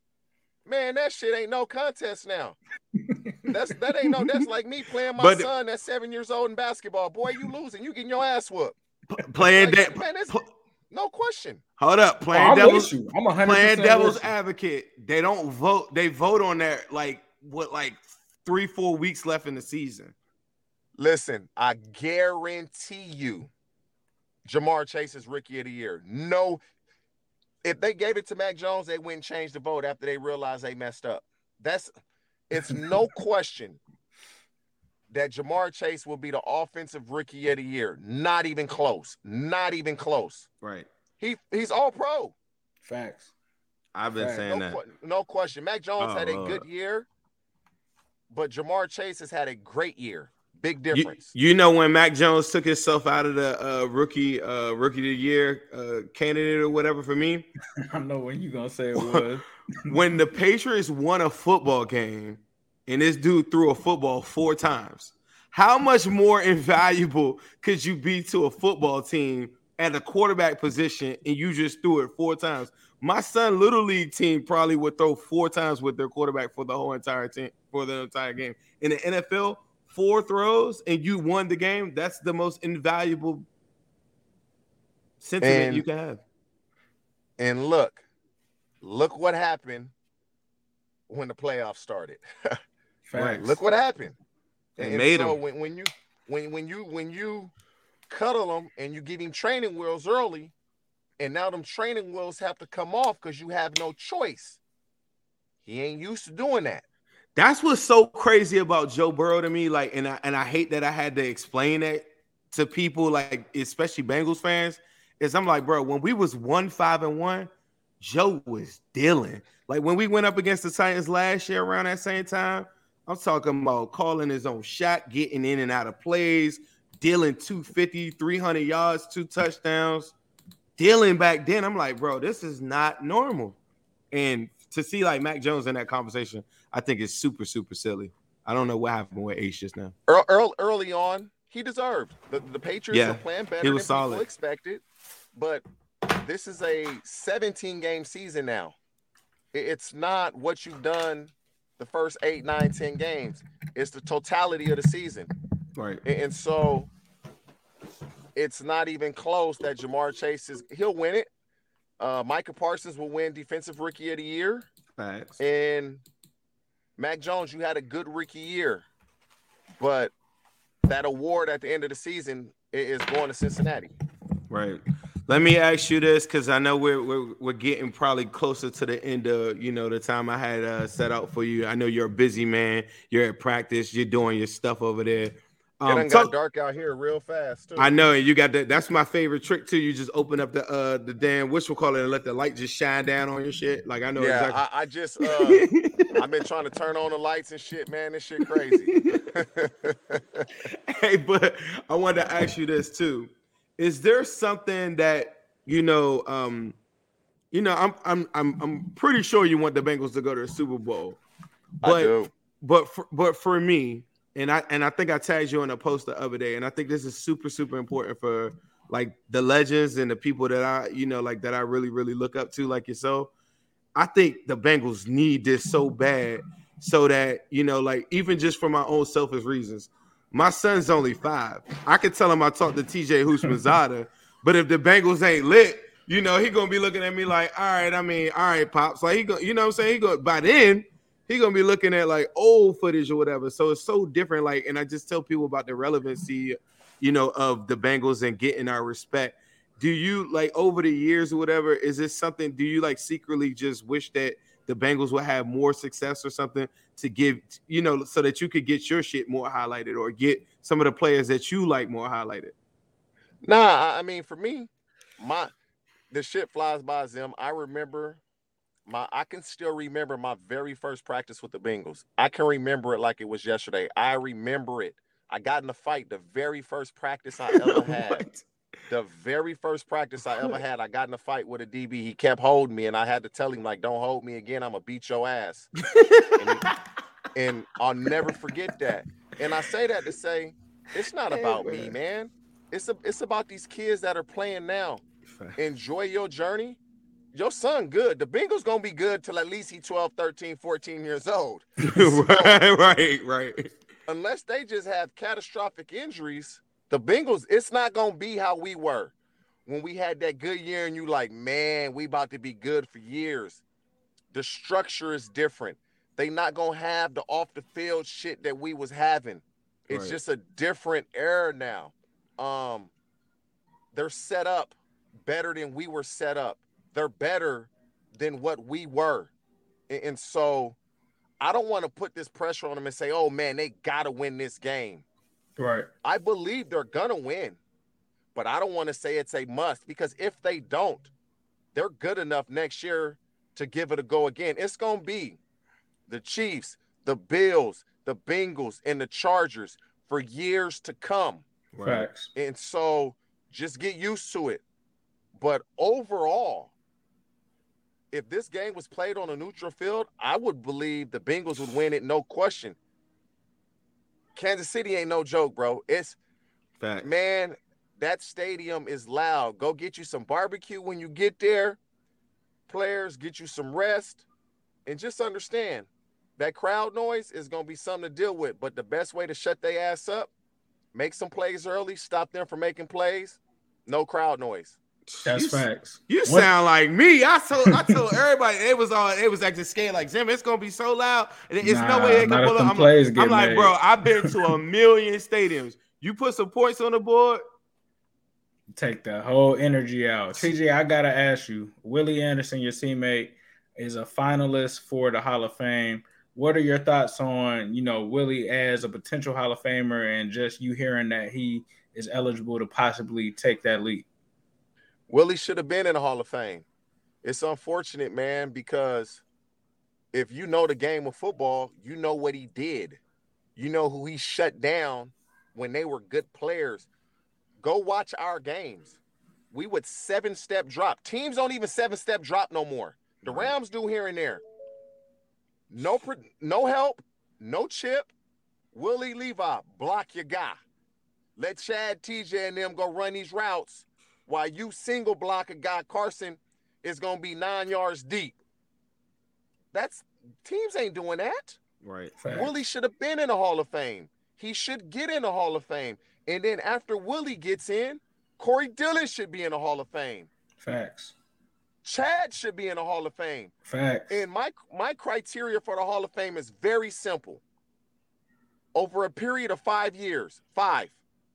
Man, that shit ain't no contest now. That's that ain't no. That's like me playing my But- son that's seven years old in basketball. Boy, you losing. You getting your ass whooped. Playing Like, that. man, it's pl- no question. Hold up. Playing Oh, I'm devil's, with you. I'm one hundred playing percent devil's with you. advocate. They don't vote. They vote on that like what, like three, four weeks left in the season. Listen, I guarantee you, Jamar Chase is rookie of the year. No, if they gave it to Mac Jones, they wouldn't change the vote after they realized they messed up. That's it's no question that Jamar Chase will be the offensive rookie of the year. Not even close. Not even close. Right. He he's all pro. Facts. I've been Right. saying No, that. que- no question. Mac Jones Oh, had a Lord. good year, but Jamar Chase has had a great year. Big You, difference. you know when Mac Jones took himself out of the uh, rookie uh, rookie of the year uh, candidate or whatever for me, I know when you gonna say it was. when the Patriots won a football game and this dude threw a football four times, how much more invaluable could you be to a football team at a quarterback position and you just threw it four times? My son little league team probably would throw four times with their quarterback for the whole entire team for the entire game. In the N F L, four throws and you won the game. That's the most invaluable sentiment And- you can have. And look, look what happened when the playoffs started. Facts. Look what happened. They And made so him. when, when you when when you when you cuddle him and you give him training wheels early, and now them training wheels have to come off because you have no choice. He ain't used to doing that. That's what's so crazy about Joe Burrow to me. Like, and I and I hate that I had to explain that to people like, especially Bengals fans, is I'm like, bro, when we was one five and one, Joe was dealing. Like when we went up against the Titans last year around that same time, I'm talking about calling his own shot, getting in and out of plays, dealing two fifty, three hundred yards, two touchdowns. Dealing back then, I'm like, bro, this is not normal. And to see like Mac Jones in that conversation, I think is super, super silly. I don't know what happened with Ace just now. Early, early on, he deserved. The, the Patriots yeah, are playing better he than was solid. people expected. But this is a seventeen-game season now. It's not what you've done the first eight, nine, ten games. It's the totality of the season. Right. And so it's not even close that Jamar Chase is – he'll win it. Uh, Micah Parsons will win Defensive Rookie of the Year. Thanks. And Mac Jones, you had a good rookie year. But that award at the end of the season is going to Cincinnati. Right. Let me ask you this, because I know we're, we're we're getting probably closer to the end of, you know, the time I had uh, set out for you. I know you're a busy man. You're at practice. You're doing your stuff over there. Um, it done talk, got dark out here real fast, too. I know. And you got that. That's my favorite trick, too. You just open up the uh, the damn whatchamacallit and let the light just shine down on your shit. Like, I know yeah, exactly. I, I just, uh, I've been trying to turn on the lights and shit, man. This shit crazy. Hey, but I wanted to ask you this, too. Is there something that, you know, um, you know, I'm I'm I'm I'm pretty sure you want the Bengals to go to the Super Bowl, but I do. but for, but for me, and I and I think I tagged you in a post the other day, and I think this is super super important for like the legends and the people that I you know like that I really really look up to, like yourself. I think the Bengals need this so bad, so that you know, like even just for my own selfish reasons. My son's only five. I could tell him I talked to T J Houshmandzadeh. But if the Bengals ain't lit, you know, he gonna be looking at me like, all right, I mean, all right, Pops. Like he go, you know what I'm saying? He go by then, he gonna be looking at like old footage or whatever. So it's so different. Like, and I just tell people about the relevancy, you know, of the Bengals and getting our respect. Do you like over the years or whatever? Is this something? Do you like secretly just wish that the Bengals would have more success or something to give, you know, so that you could get your shit more highlighted or get some of the players that you like more highlighted? Nah, I mean, for me, my the shit flies by them. I remember my I can still remember my very first practice with the Bengals. I can remember it like it was yesterday. I remember it. I got in a fight the very first practice I ever had. The very first practice I ever had, I got in a fight with a D B. He kept holding me, and I had to tell him, like, don't hold me again. I'm going to beat your ass. and, he, and I'll never forget that. And I say that to say, it's not about me, man. It's a, it's about these kids that are playing now. Enjoy your journey. Your son good. The Bengals going to be good till at least he's twelve, thirteen, fourteen years old. So, right, right, right. Unless they just have catastrophic injuries, the Bengals, it's not going to be how we were when we had that good year and you like, man, we about to be good for years. The structure is different. They not going to have the off-the-field shit that we was having. It's Right. just a different era now. Um, they're set up better than we were set up. They're better than what we were. And, and so I don't want to put this pressure on them and say, oh, man, they got to win this game. Right. I believe they're going to win, but I don't want to say it's a must because if they don't, they're good enough next year to give it a go again. It's going to be the Chiefs, the Bills, the Bengals, and the Chargers for years to come. Right. And so just get used to it. But overall, if this game was played on a neutral field, I would believe the Bengals would win it, no question. Kansas City ain't no joke, bro. It's, Fact. man, that stadium is loud. Go get you some barbecue when you get there. Players, get you some rest. And just understand, that crowd noise is going to be something to deal with. But the best way to shut their ass up, make some plays early, stop them from making plays, no crowd noise. That's you, facts. You What- sound like me. I told I told everybody it was all it was acting scared like Jim. It's gonna be so loud. It's Nah, no way they not can if pull them up. I'm, plays like, get I'm like, made. bro, I've been to a million stadiums. You put some points on the board. Take the whole energy out. T J, I gotta ask you, Willie Anderson, your teammate, is a finalist for the Hall of Fame. What are your thoughts on, you know, Willie as a potential Hall of Famer and just you hearing that he is eligible to possibly take that leap. Willie should have been in the Hall of Fame. It's unfortunate, man, because if you know the game of football, you know what he did. You know who he shut down when they were good players. Go watch our games. We would seven-step drop. Teams don't even seven-step drop no more. The Rams do here and there. No, no help, no chip. Willie Levi, block your guy. Let Chad, T J, and them go run these routes while you single block a guy. Carson is going to be nine yards deep. That's teams ain't doing that. Right. Facts. Willie should have been in the Hall of Fame. He should get in the Hall of Fame. And then after Willie gets in, Corey Dillon should be in the Hall of Fame. Facts. Chad should be in the Hall of Fame. Facts. And my my criteria for the Hall of Fame is very simple. Over a period of five years, five,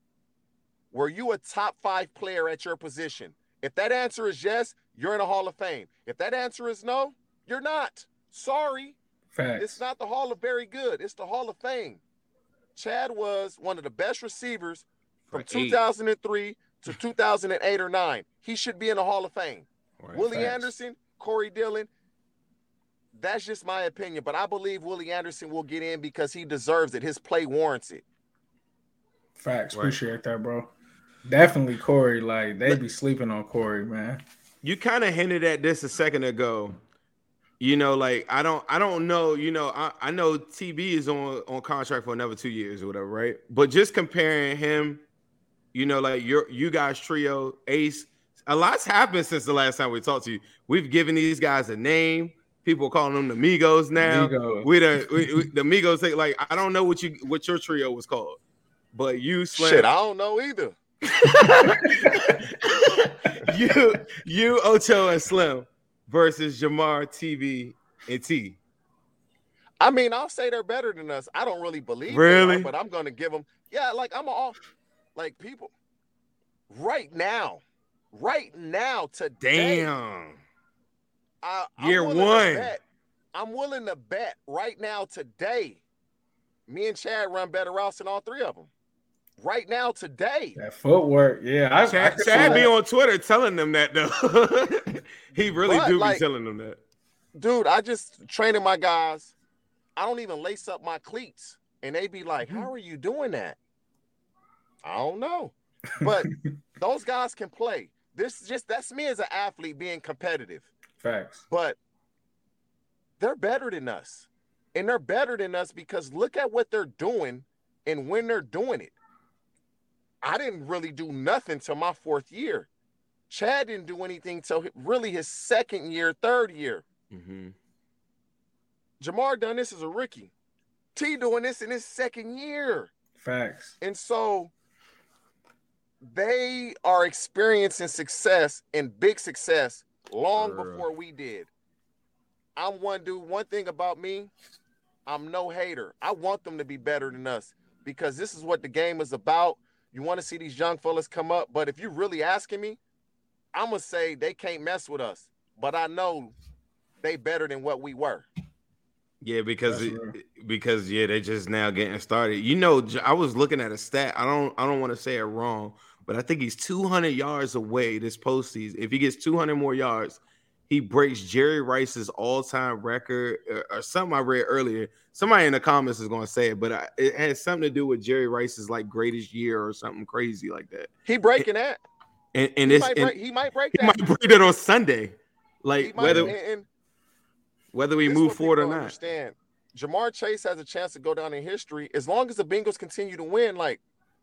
were you a top five player at your position? If that answer is yes, you're in the Hall of Fame. If that answer is no, you're not. Sorry. Facts. It's not the Hall of Very Good. It's the Hall of Fame. Chad was one of the best receivers from two thousand three to two thousand eight or nine. He should be in the Hall of Fame. Right. Willie Facts. Anderson, Corey Dillon, that's just my opinion. But I believe Willie Anderson will get in because he deserves it. His play warrants it. Facts. Right. Appreciate that, bro. Definitely Corey. Like, they be sleeping on Corey, man. You kind of hinted at this a second ago. You know, like, I don't I don't know, you know, I, I know T B is on, on contract for another two years or whatever, right? But just comparing him, you know, like your you guys trio, Ace, a lot's happened since the last time we talked to you. We've given these guys a name. People are calling them the Migos now. Migos. We the we, we, the Migos say, like, I don't know what you what your trio was called, but you Slim. Shit, I don't know either. you you Ocho and Slim versus Jamar, T V, and T. I mean, I'll say they're better than us. I don't really believe really, they are, but I'm gonna give them. Yeah, like I'm all like people right now, right now today. Damn. I, Year one. Bet, I'm willing to bet right now today. Me and Chad run better routes than all three of them. Right now today. That footwork, yeah. I, Chad, I Chad be on Twitter telling them that though. He really but, do like, be telling them that. Dude, I just training my guys. I don't even lace up my cleats, and they be like, "How are you doing that?" I don't know, but those guys can play. This just that's me as an athlete being competitive. Facts. But they're better than us, and they're better than us because look at what they're doing and when they're doing it. I didn't really do nothing till my fourth year. Chad didn't do anything till really his second year, third year. Mm-hmm. Jamar done this as a rookie. T doing this in his second year. Facts. And so they are experiencing success and big success long uh. before we did. I'm one dude. One thing about me, I'm no hater. I want them to be better than us because this is what the game is about. You want to see these young fellas come up, but if you're really asking me, I'm going to say they can't mess with us. But I know they better than what we were. Yeah, because it, because yeah, they're just now getting started. You know, I was looking at a stat. I don't I don't want to say it wrong, but I think he's two hundred yards away this postseason. If he gets two hundred more yards, he breaks Jerry Rice's all-time record or, or something I read earlier. Somebody in the comments is going to say it, but I, it has something to do with Jerry Rice's like greatest year or something crazy like that. He breaking that. And, and he, it's, might and break, he might break he that. might break it on Sunday. Like might, whether, and, and whether we move forward or not. Understand. Jamar Chase has a chance to go down in history as long as the Bengals continue to win. Like,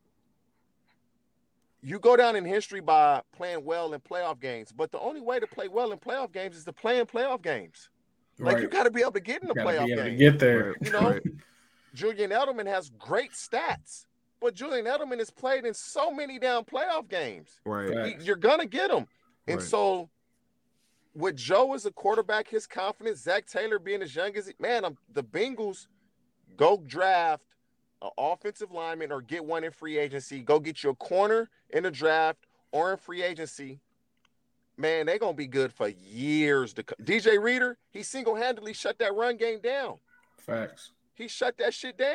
you go down in history by playing well in playoff games, but the only way to play well in playoff games is to play in playoff games. Like, right. You got to be able to get in the playoff game. Get there. You know, right. Julian Edelman has great stats, but Julian Edelman has played in so many down playoff games. Right. He, you're going to get him. And right. so with Joe as a quarterback, his confidence, Zach Taylor being as young as he, man, I'm, the Bengals go draft an offensive lineman or get one in free agency. Go get you a corner in the draft or in free agency. Man, they're going to be good for years to come. D J Reader, he single-handedly shut that run game down. Facts. He shut that shit down.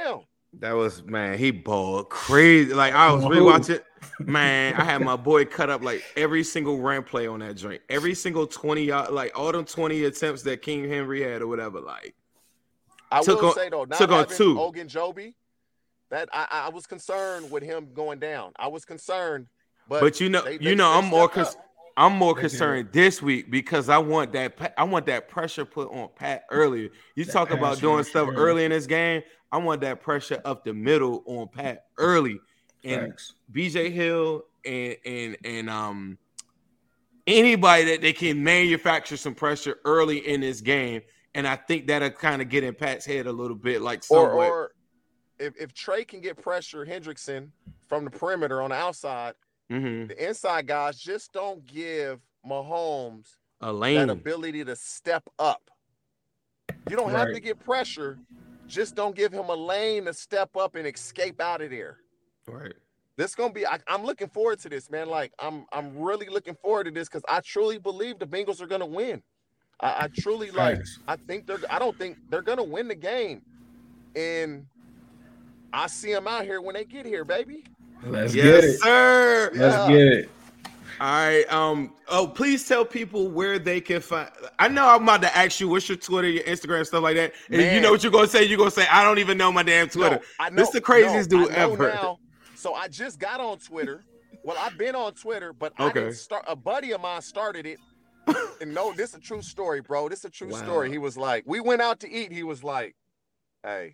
That was, man, he balled crazy. Like, I was rewatching. Man, I had my boy cut up like every single run play on that joint. Every single twenty yard, like all them twenty attempts that King Henry had or whatever. Like, I took will on, say though, not took on having two. Ogunjobi, that I, I was concerned with him going down. I was concerned, but But you know, they, you they, know, they I'm more stepped cons- up. I'm more concerned this week because I want that I want that pressure put on Pat earlier. You That talk about pass doing rush stuff early. early in this game. I want that pressure up the middle on Pat early. And Thanks. B J Hill and and and um anybody that they can manufacture some pressure early in this game. And I think that'll kind of get in Pat's head a little bit, like Or, somewhat. or if, if Trey can get pressure Hendrickson from the perimeter on the outside, mm-hmm. the inside guys just don't give Mahomes a lane, that ability to step up. You don't have Right. to get pressure. Just don't give him a lane to step up and escape out of there. Right. This gonna be. I, I'm looking forward to this, man. Like I'm, I'm really looking forward to this because I truly believe the Bengals are gonna win. I, I truly like. Thanks. I think they're. I don't think they're gonna win the game, and I see them out here when they get here, baby. Let's yes, get it. sir. Let's Yeah. get it. All right. Um. Oh, please tell people where they can find. I know I'm about to ask you what's your Twitter, your Instagram, stuff like that. And Man. you know what you're gonna say? You're gonna say I don't even know my damn Twitter. No, I know, This the craziest no, dude I know ever. Now, so I just got on Twitter. Well, I've been on Twitter, but I Okay. didn't start. A buddy of mine started it. And no, this is a true story, bro. This is a true Wow. story. He was like, we went out to eat. He was like, hey,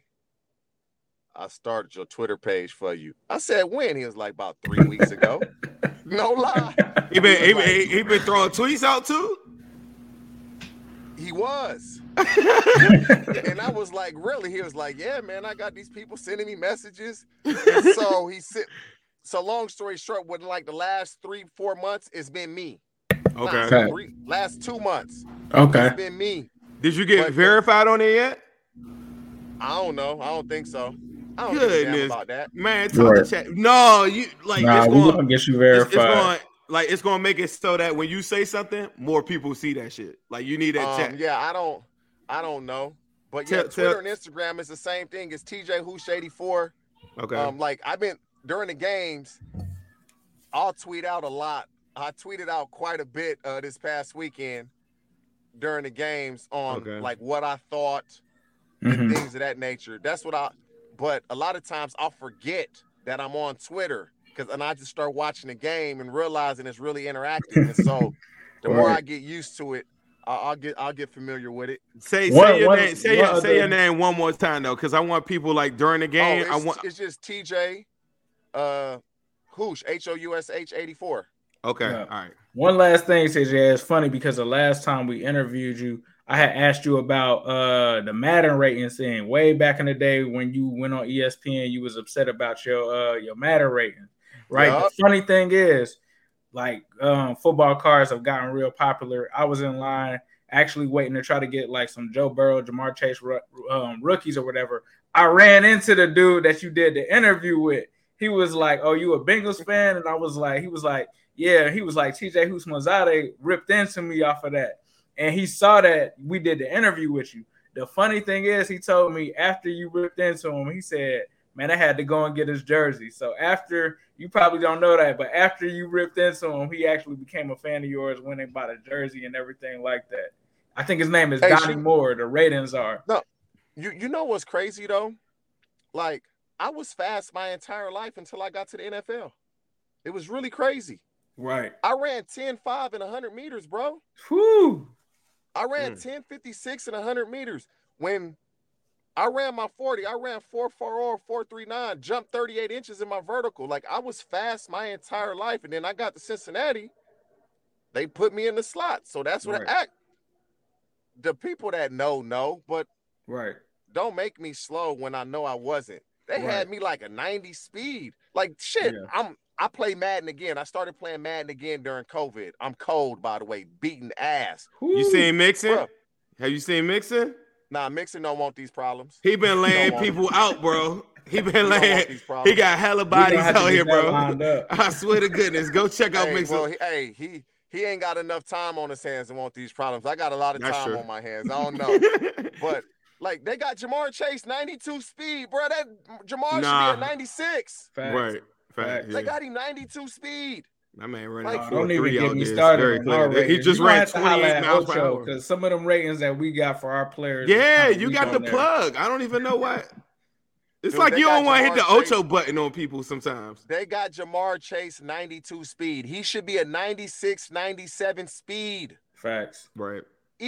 I started your Twitter page for you. I said, when? He was like, about three weeks ago. No lie. He been he, was been like- he been throwing tweets out too. He was. And I was like, really? He was like, yeah, man, I got these people sending me messages. And so he said, so long story short, within like the last three, four months, it's been me. Okay. Nah, Okay. three, last two months, Okay. it's been me. Did you get But- verified on it yet? I don't know. I don't think so. I don't give a damn Goodness, about that. man. Talk Right. to chat. No, you like Nah, it's we going. gonna get you It's, it's verified. going like it's gonna make it so that when you say something, more people see that shit. Like you need that Um, chat. yeah, I don't, I don't know, but yeah, Tell- Twitter tell- and Instagram is the same thing. It's T J Hoosh eighty-four. Okay. Um, like I've been during the games, I'll tweet out a lot. I tweeted out quite a bit uh, this past weekend during the games on Okay. like what I thought Mhm. and things of that nature. That's what I. But a lot of times I'll forget that I'm on Twitter because and I just start watching the game and realizing it's really interactive. And so the more Right. I get used to it, I'll, I'll get I'll get familiar with it. Say One- say your one- name. Say one your, say other- your name one more time though, because I want people like during the game. oh, I it's, want. it's just T J uh, Hoosh H O U S H eighty-four. Okay. Yeah. All right. One last thing, C J, it's funny because the last time we interviewed you, I had asked you about uh, the Madden ratings thing way back in the day when you went on E S P N. You was upset about your uh, your Madden rating, right? Yup. The funny thing is, like um, football cards have gotten real popular. I was in line actually waiting to try to get like some Joe Burrow, Jamar Chase um, rookies or whatever. I ran into the dude that you did the interview with. He was like, "Oh, you a Bengals fan?" And I was like, "He was like." Yeah, he was like T J Houshmandzadeh ripped into me off of that. And he saw that we did the interview with you. The funny thing is he told me after you ripped into him, he said, man, I had to go and get his jersey. So after, you probably don't know that, but after you ripped into him, he actually became a fan of yours when they bought a jersey and everything like that. I think his name is Hey, Donnie shoot. Moore. The ratings are. No, you you know what's crazy though? Like I was fast my entire life until I got to the N F L. It was really crazy. Right. I ran ten five and one hundred meters, bro. Whew. I ran Mm. ten fifty-six and one hundred meters. When I ran my forty, I ran four four four three nine, jumped thirty-eight inches in my vertical. Like I was fast my entire life. And then I got to Cincinnati, they put me in the slot. So that's what Right. I act. The people that know, know, but Right. don't make me slow when I know I wasn't. They Right. had me like a ninety speed. Like shit, Yeah. I'm I play Madden again. I started playing Madden again during COVID. I'm cold, by the way, beating ass. You seen Mixon? Bruh. Have you seen Mixon? Nah, Mixon don't want these problems. He been laying want people out, bro. He been don't want laying. these problems. He got hella We gonna bodies have to out get here, that bro. lined up. I swear to goodness, go check out Hey, Mixon. well, he, hey, he he ain't got enough time on his hands to want these problems. I got a lot of That's time true. on my hands. I don't know, but Like they got Jamar Chase ninety-two speed, bro. That Jamar Nah. should be at ninety-six. Facts. Right. Fact. They Yeah. got him ninety-two speed. That man running Like, like Don't four even three get out me there. It's started very on clear. our He ratings. just You gonna ran have to holler twenty-eight at miles per Ocho, hour. because some of them ratings that we got for our players. Yeah, kinda you weak got the on there. plug. I don't even know why. It's Dude, like they you don't got want to hit the Jamar Chase. Ocho button on people sometimes. They got Jamar Chase ninety-two speed. He should be a ninety-six, ninety-seven speed. Facts. Right.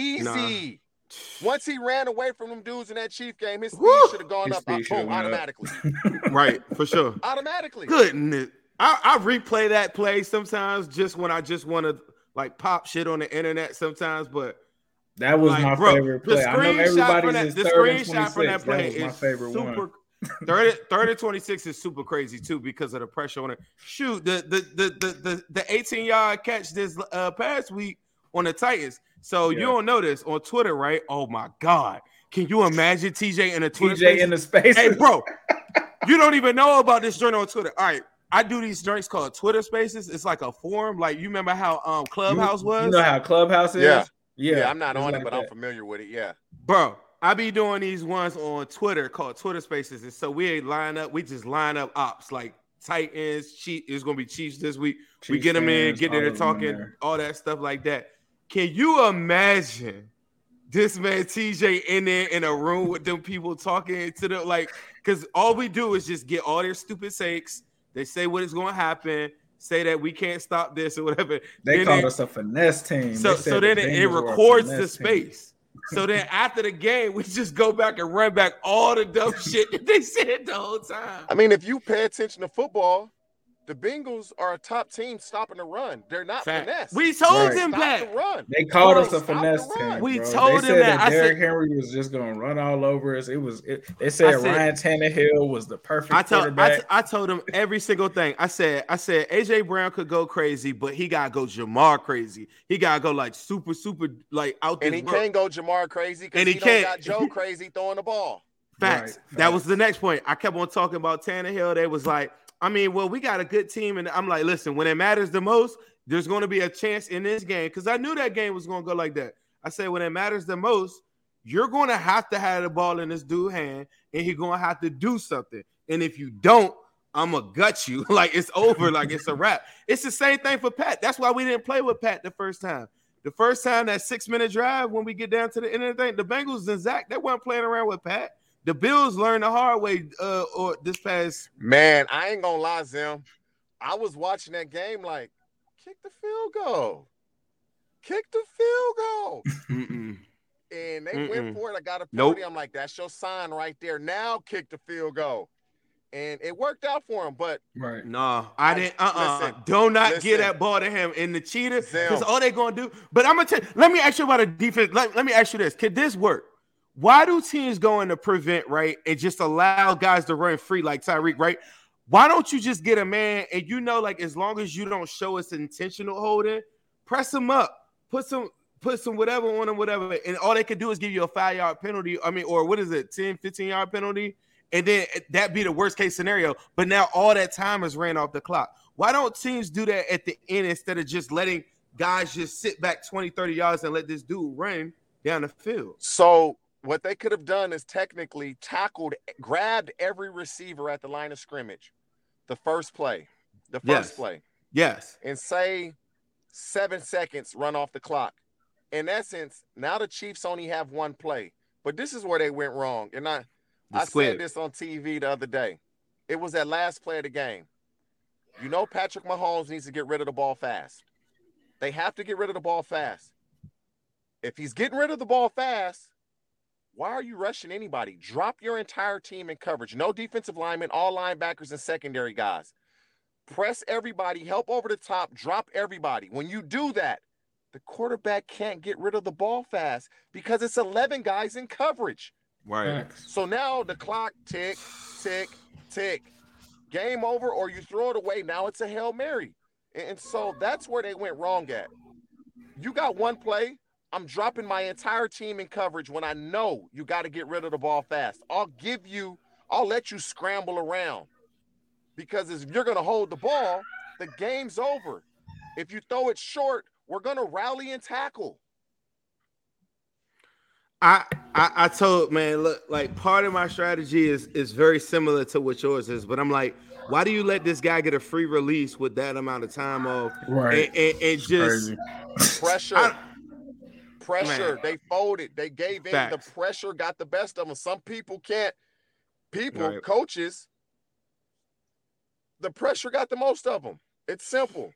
Easy. Once he ran away from them dudes in that Chief game, his speed Woo! should have gone His up speed uh, shoulda boom, went up. automatically. Right, for sure. Automatically. Goodness. I, I replay that play sometimes just when I just want to like pop shit on the internet sometimes, but That was like, my bro, favorite the play. I know screenshot everybody's from that, is the third and screenshot from that twenty-six. play That was my is favorite super. one. third, third and twenty-six is super crazy too because of the pressure on it. Shoot, the the the the the, the eighteen yard catch this uh, past week on the Titans. So Yeah. you don't know this on Twitter, right? Oh my God. Can you imagine T J in a Twitter T J space? in the space. Hey, bro, you don't even know about this joint on Twitter. All right, I do these joints called Twitter Spaces. It's like a forum. Like you remember how um Clubhouse you, was? You know how Clubhouse is? Yeah. Yeah, Yeah, I'm not it's on like it, but that. I'm familiar with it. Yeah. Bro, I be doing these ones on Twitter called Twitter Spaces. And so we line up, we just line up ops like Titans, Chiefs. It's gonna be Chiefs this week. we Chiefs get them in, fans, get all there of them in talking, there. all that stuff like that. Can you imagine this man T J in there in a room with them people talking to them? Like, because all we do is just get all their stupid sakes. They say what is going to happen, say that we can't stop this or whatever. They Then called they- us a finesse team. So, They said so the then it, it Bengals were a records the finesse team. space. So then after the game, we just go back and run back all the dumb shit that they said the whole time. I mean, if you pay attention to football, the Bengals are a top team stopping the run. They're not Fact. finesse. We told Right. them Stop that. the run. They called Bro, us a stop the finesse run. team. We bro. told they them said that. I Derrick said- Henry was just going to run all over us. It was. It, they said, I said- Ryan Tannehill was the perfect I told I, quarterback. t- I told him every single thing. I said I said A J Brown could go crazy, but he gotta go Jamar crazy. He gotta go like super super like out And this he world. can't go Jamar crazy because And he, he don't can't. got Joe crazy throwing the ball. Facts. Right, That was facts. the next point. I kept on talking about Tannehill. They was like, I mean, well, we got a good team, and I'm like, listen, when it matters the most, there's going to be a chance in this game because I knew that game was going to go like that. I said, when it matters the most, you're going to have to have the ball in this dude's hand, and he's going to have to do something. And if you don't, I'm gonna gut you. Like it's over. Like it's a wrap. It's the same thing for Pat. That's why we didn't play with Pat the first time. The first time that six minute drive when we get down to the end of the thing, the Bengals and Zach, they weren't playing around with Pat. The Bills learned the hard way uh, or this past. Man, I ain't gonna lie, Zim. I was watching that game like, kick the field goal. Kick the field goal. Mm-mm. And they Mm-mm. went for it. I got a Nope. penalty. I'm like, that's your sign right there. Now kick the field goal. And it worked out for him. But Right. No, I didn't. Uh-uh. Listen, Do not listen. get that ball to him in the cheetah because Zim. all they're gonna do. But I'm gonna tell. Let me ask you about a defense. Let, let me ask you this: could this work? Why do teams go into prevent right and just allow guys to run free like Tyreek? Right? Why don't you just get a man and you know, like as long as you don't show us intentional holding, press him up, put some. Put some whatever on him, whatever, and all they could do is give you a five-yard penalty. I mean, or what is it, ten, fifteen-yard penalty? And then that be the worst-case scenario. But now all that time is ran off the clock. Why don't teams do that at the end instead of just letting guys just sit back twenty, thirty yards and let this dude run down the field? so what they could have done is technically tackled, grabbed every receiver at the line of scrimmage. The first play. The first Yes. play. Yes. And say seven seconds run off the clock. In essence, now the Chiefs only have one play. But this is where they went wrong. And I, The I squid. said this on T V the other day. It was that last play of the game. You know Patrick Mahomes needs to get rid of the ball fast. They have to get rid of the ball fast. If he's getting rid of the ball fast, why are you rushing anybody? Drop your entire team in coverage. No defensive linemen, all linebackers and secondary guys. Press everybody, help over the top, drop everybody. When you do that, the quarterback can't get rid of the ball fast because it's eleven guys in coverage. Right. So now the clock tick, tick, tick. Game over, or you throw it away. Now it's a Hail Mary. And so that's where they went wrong at. You got one play. I'm dropping my entire team in coverage when I know you got to get rid of the ball fast. I'll give you, I'll let you scramble around. Because if you're going to hold the ball, the game's over. If you throw it short, we're going to rally and tackle. I, I I told man, look, like part of my strategy is is very similar to what yours is, but I'm like, why do you let this guy get a free release with that amount of time off? Right, and, and, and just pressure, I, pressure. Man. They folded, they gave in. Facts. The pressure got the best of them. Some people can't. People, Right. coaches, the pressure got the most of them. It's simple.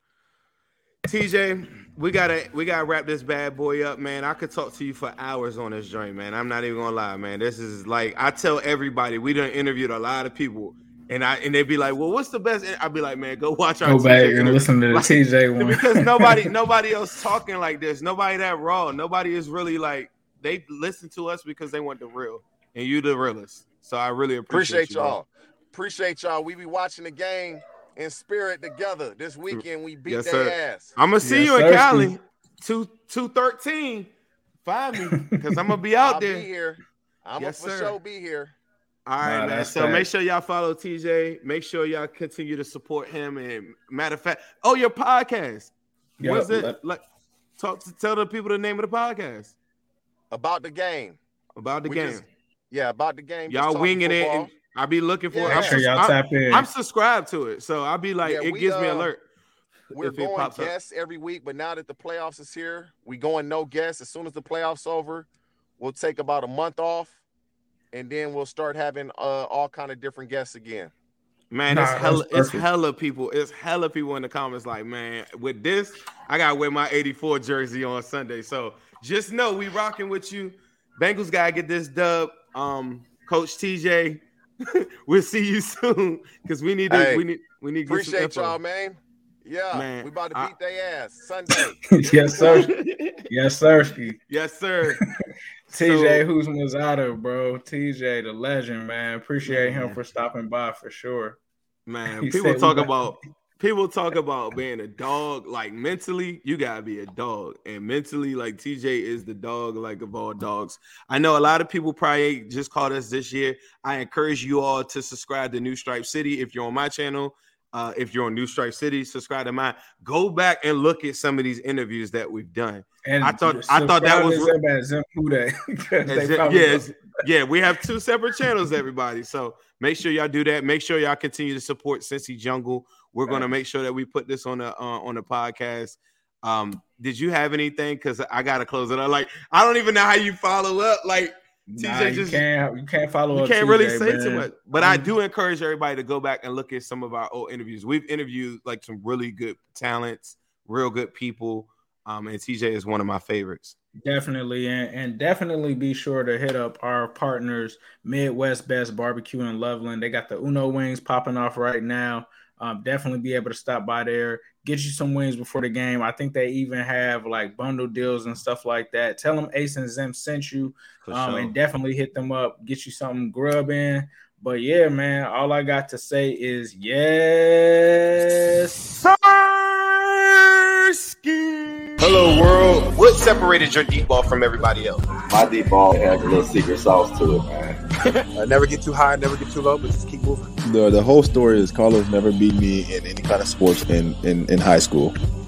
T J, we gotta we gotta wrap this bad boy up, man. I could talk to you for hours on this joint, man. I'm not even gonna lie, man. This is like I tell everybody. We done interviewed a lot of people, and I and they be like, "Well, what's the best?" I'd be like, "Man, go watch our Go T J back and interview." listen to the Like, T J one because nobody nobody else talking like this. Nobody that raw. Nobody is really like they listen to us because they want the real, and you the realest. So I really appreciate, Appreciate you, y'all. bro. Appreciate y'all. We be watching the game in spirit together. This weekend we beat Yes, their sir. ass. I'm gonna see Yes, you in sir, Cali. Steve. Two two thirteen. Find me because I'm gonna be out I'll there. be here. I'm Yes, gonna for sure. sure be here. All right, Nah, man. that's So facts. make sure y'all follow T J. Make sure y'all continue to support him. And matter of fact, oh, your podcast. Yeah, What's it let- like? Talk to tell the people the name of the podcast About the game. about the We game. just- yeah, about the game. Just Y'all talking winging it, football. and I be looking for. Yeah. it. I'm, Make sure sus- y'all I'm- tap in. I'm subscribed to it, so I'll be like, Yeah, it we, gives me uh, alert. We're if it going pops up. guests every week, but now that the playoffs is here, we going no guests. As soon as the playoffs over, we'll take about a month off, and then we'll start having uh, all kind of different guests again. Man, Nah, it's that's hella, it's perfect. hella people. It's hella people in the comments like, man, with this, I gotta wear my eighty-four jersey on Sunday. So just know we rocking with you. Bengals gotta get this dub. Um, Coach T J, we'll see you soon because we need to. Hey, we need. We need to get some Appreciate info. y'all, man. Yeah, Man, we about to I- beat their ass Sunday. yes, sir. Yes, sir. Yes, sir. T J So- who's Mazzata, bro. T J, the legend, man. Appreciate him Man. for stopping by for sure. Man, He people said we talk got- about people talk about being a dog. Like mentally, you gotta be a dog, and mentally, like T J is the dog, like of all dogs. I know a lot of people probably just caught us this year. I encourage you all to subscribe to New Stripe City if you're on my channel. Uh, if you're on New Stripe City, subscribe to mine. Go back and look at some of these interviews that we've done. And I thought I thought that was subscribe to Zim Pude, 'cause they Is it- probably yeah, it's- yeah, we have two separate channels, everybody. So make sure y'all do that. Make sure y'all continue to support Cincy Jungle. We're gonna make sure that we put this on the uh, on the podcast. Um, did you have anything? Because I gotta close it up. Like I don't even know how you follow up. Like Nah, T J you just can't you can't follow you up can't T J, really say man. too much. But I do encourage everybody to go back and look at some of our old interviews. We've interviewed like some really good talents, real good people. Um, and T J is one of my favorites. Definitely, and, and definitely be sure to hit up our partners, Midwest Best Barbecue in Loveland. They got the Uno wings popping off right now. Um, definitely be able to stop by there, get you some wings before the game. I think they even have like bundle deals and stuff like that. Tell them Ace and Zim sent you, For um, sure. and definitely hit them up, get you something grub in. But yeah, man, all I got to say is yes. Hello, world. What separated your deep ball from everybody else? My deep ball has a little secret sauce to it, man. Uh, never get too high, never get too low, but just keep moving. The the whole story is Carlos never beat me in any kind of sports in, in, in high school.